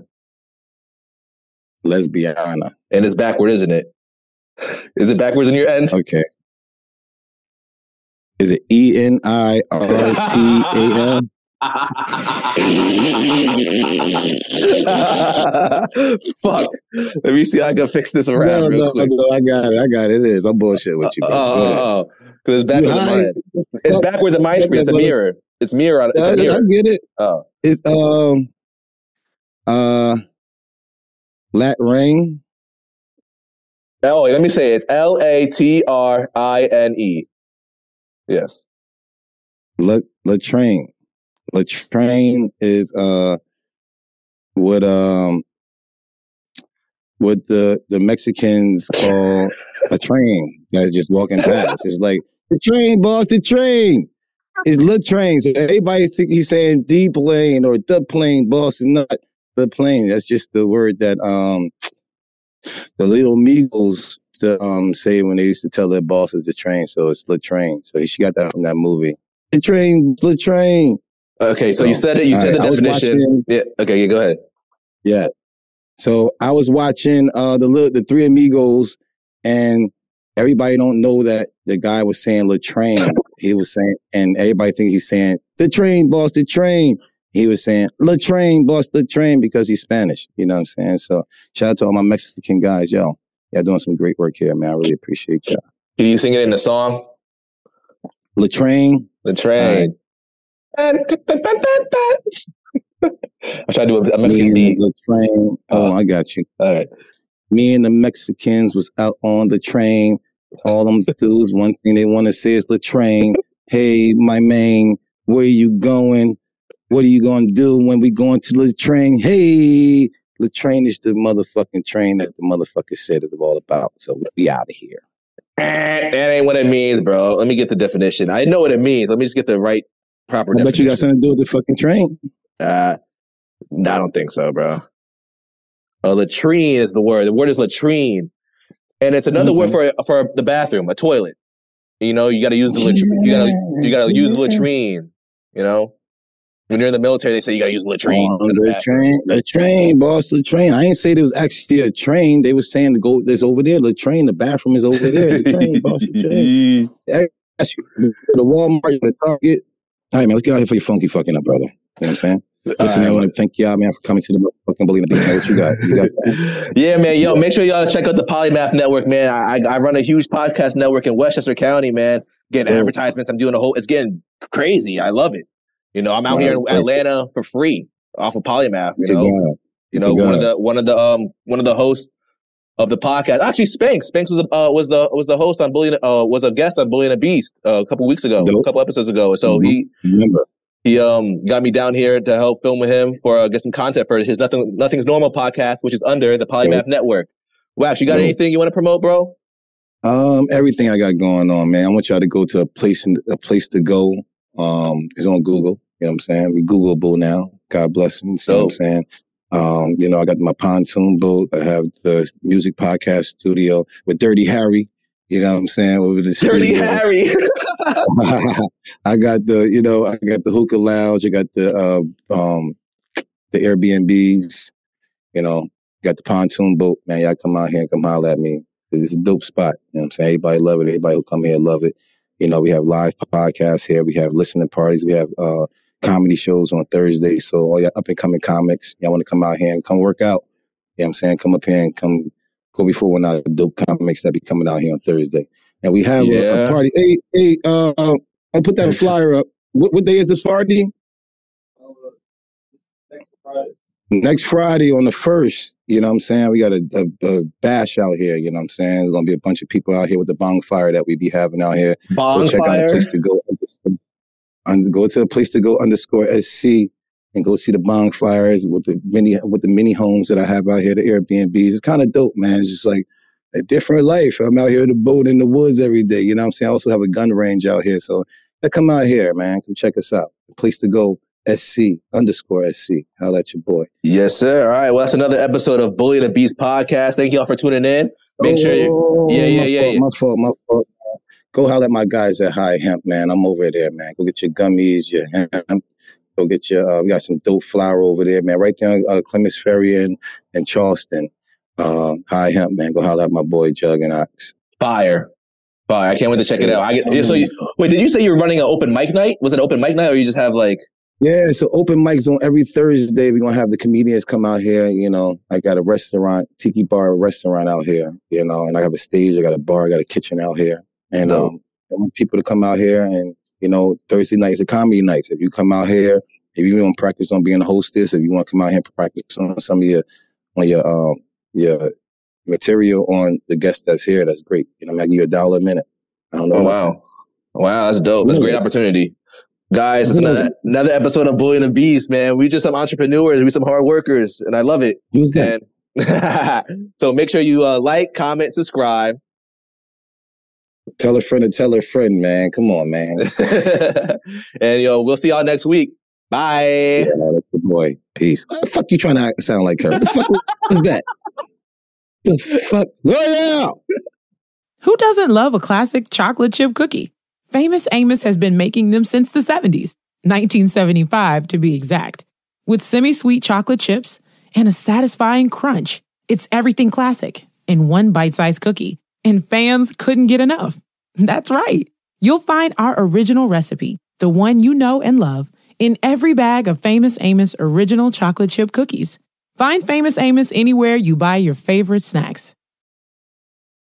Lesbiana. And it's backward, isn't it? Is it backwards in your end? Okay. Is it E N I R T A L? Fuck. Let me see how I can fix this around no, real no, quick. No, I got it. I got it. It is. I'm bullshit with you, bro. Oh, oh, oh. Because it's backwards in mine. It's backwards in my screen. It's a mirror. It's mirror on it. I, I get it. Oh. It's um uh Lat Rain. Oh, wait, let me say it. It's L A T R I N E. Yes. La Latrine. Latrine is uh what um what the the Mexicans call a train that's just walking past. It's like the train, boss, the train. It's Latrine. So everybody he's saying the plane or the plane, boss, is not the plane. That's just the word that um the Little Migos to um say when they used to tell their bosses the train. So it's Latrine. So she got that from that movie. The train, the train. Okay, so, so you said it. You said right, the definition. Watching, yeah. Okay, yeah, go ahead. Yeah. So I was watching uh the the Three Amigos, and everybody don't know that the guy was saying Latrine. He was saying, and everybody think he's saying the train, boss, the train. He was saying Latrine, boss, the train because he's Spanish. You know what I'm saying? So shout out to all my Mexican guys, yo. Y'all doing some great work here, man. I really appreciate y'all. Can you sing it in the song? Latrine. Latrine. I'm trying to do a, a Mexican beat. Latrine. Oh, I got you. All right. Me and the Mexicans was out on the train. All them dudes, one thing they want to say is Latrine. Hey, my man, where you going? What are you going to do when we going to Latrine? Hey, Latrine is the motherfucking train that the motherfucker said it all about. So we out of here. That ain't what it means, bro. Let me get the definition. I know what it means. Let me just get the right proper I definition. bet you got something to do with the fucking train. Uh, I don't think so, bro. Uh, latrine is the word. The word is latrine. And it's another mm-hmm. word for for the bathroom, a toilet. You know, you got to use the latrine. You got to you got to use the latrine. You know, when you're in the military, they say you got to use the latrine. Oh, the train, the train, boss, the train. I ain't say there was actually a train. They were saying to go. There's over there. The train. The bathroom is over there. The train, boss, the train. That's the Walmart, the Target. All right, man. Let's get out here for your funky fucking up, brother. You know what I'm saying? Listen, right, I want to thank y'all, man, for coming to the fucking Bully in the Basement. What you got? You got that? Yeah, man. Yo, make sure y'all check out the Polymath Network, man. I I run a huge podcast network in Westchester County, man. Getting oh. advertisements. I'm doing a whole. It's getting crazy. I love it. You know, I'm out wow, here in perfect. Atlanta for free off of Polymath. You know, you know, one of the one of the um one of the hosts of the podcast. Actually, Spanx. Spanx was uh, was the was the host on Bully. Uh, was a guest on Bully and the Beast uh, a couple weeks ago, Dope. a couple episodes ago. So mm-hmm. he remember he um got me down here to help film with him for uh, get some content for his Nothing Nothing's Normal podcast, which is under the Polymath Dope. Network. Wax, you got Dope. anything you want to promote, bro? Um, everything I got going on, man. I want y'all to go to a place in, a place to go. Um, it's on Google. You know what I'm saying? We Googleable now. God bless them. You know what I'm saying? Um, you know, I got my pontoon boat. I have the music podcast studio with Dirty Harry. You know what I'm saying? Over the Dirty studio. Harry. I got the, you know, I got the hookah lounge. I got the, uh, um, the Airbnbs. You know, got the pontoon boat. Man, y'all come out here and come holler at me. It's a dope spot. You know what I'm saying? Everybody love it. Everybody who come here love it. You know, we have live podcasts here. We have listening parties. We have uh, comedy shows on Thursday. So all y'all up and coming comics, y'all want to come out here and come work out. You know what I'm saying? Come up here and come go before one of the dope comics that be coming out here on Thursday. And we have yeah. a, a party. Hey, hey, uh, I'll put that flyer up. What, what day is the party? Uh, next Friday. Next Friday on the first, you know what I'm saying? We got a, a, a bash out here, you know what I'm saying? There's going to be a bunch of people out here with the bonfire that we be having out here. Bonfire? Go check out a place to go. And go to a place to go underscore S C and go see the bonfires with the mini with the mini homes that I have out here, the Airbnbs. It's kind of dope, man. It's just like a different life. I'm out here in the boat in the woods every day, you know what I'm saying? I also have a gun range out here. So yeah, come out here, man. Come check us out. A place to go. S C underscore S C. Holla at your boy. Yes, sir. All right. Well, that's another episode of Bully and the Beast podcast. Thank y'all for tuning in. Make oh, sure you. Yeah, yeah, my yeah, fault, yeah. My fault. My fault. Go holla at my guys at High Hemp, man. I'm over there, man. Go get your gummies, your hemp. Go get your. Uh, we got some dope flour over there, man. Right there on uh, Clements Ferry and and Charleston. Uh, High Hemp, man. Go holla at my boy Jug and Ox. Fire. Fire. I can't wait to check it out. I get, so you, wait, did you say you were running an open mic night? Was it open mic night or you just have like? Yeah, so open mics on every Thursday. We're going to have the comedians come out here. You know, I got a restaurant, tiki bar restaurant out here, you know, and I have a stage. I got a bar. I got a kitchen out here. And no. um, I want people to come out here and, you know, Thursday nights are comedy nights. If you come out here, if you want to practice on being a hostess, if you want to come out here and practice on some of your, on your, um, your material on the guest that's here, that's great. You know, I'm going to give you a dollar a minute. I don't know. Oh, wow. Wow, that's dope. That's a great opportunity. Guys, it's another, another episode of Bully and the Beast, man. We just some entrepreneurs. We some hard workers, and I love it. Who's that? And so make sure you uh, like, comment, subscribe. Tell a friend to tell a friend, man. Come on, man. And, yo, we'll see y'all next week. Bye. Yeah, that's the boy. Peace. What the fuck you trying to sound like her? What the fuck was that? The fuck? Go Who doesn't love a classic chocolate chip cookie? Famous Amos has been making them since the seventies, nineteen seventy-five to be exact. With semi-sweet chocolate chips and a satisfying crunch, it's everything classic in one bite-sized cookie, and fans couldn't get enough. That's right. You'll find our original recipe, the one you know and love, in every bag of Famous Amos original chocolate chip cookies. Find Famous Amos anywhere you buy your favorite snacks.